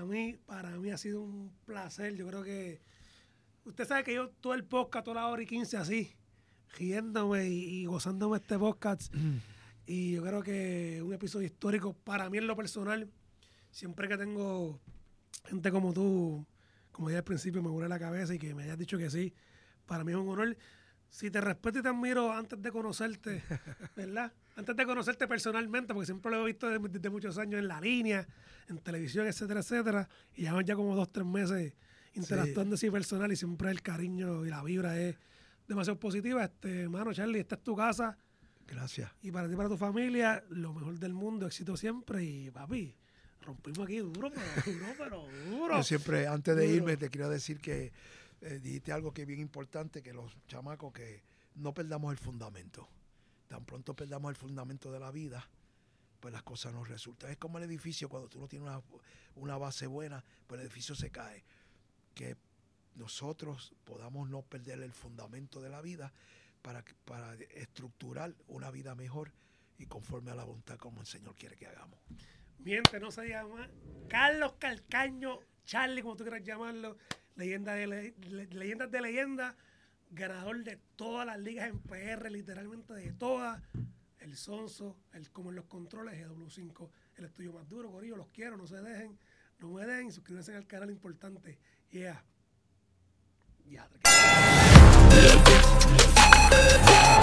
ha sido un placer. Yo creo que usted sabe que yo todo el podcast, toda la hora y 15 así, riéndome y gozándome este podcast. Y yo creo que un episodio histórico para mí en lo personal. Siempre que tengo gente como tú, como dije al principio, me vuela la cabeza y que me hayas dicho que sí, para mí es un honor. Si te respeto y te admiro antes de conocerte, ¿verdad? Antes de conocerte personalmente, porque siempre lo he visto desde muchos años en la línea, en televisión, etcétera, etcétera. Y llevamos ya como 2-3 meses interactuando así personal y siempre el cariño y la vibra es demasiado positiva. Mano, Charlie, esta es tu casa. Gracias. Y para ti y para tu familia, lo mejor del mundo, éxito siempre. Y papi, rompimos aquí duro, pero duro. Yo siempre, antes de irme, te quiero decir que dijiste algo que es bien importante, que los chamacos, que no perdamos el fundamento. Tan pronto perdamos el fundamento de la vida, pues las cosas no resultan. Es como el edificio, cuando tú no tienes una base buena, pues el edificio se cae. Que nosotros podamos no perder el fundamento de la vida para estructurar una vida mejor y conforme a la voluntad como el Señor quiere que hagamos. Miente, no se llama Carlos Calcaño, Charlie, como tú quieras llamarlo, leyendas de leyenda, ganador de todas las ligas en PR, literalmente de todas. El Sonso, como en los controles, GW5, el estudio más duro, corillo, los quiero, no se dejen, no me dejen, suscríbanse al canal importante. Yeah.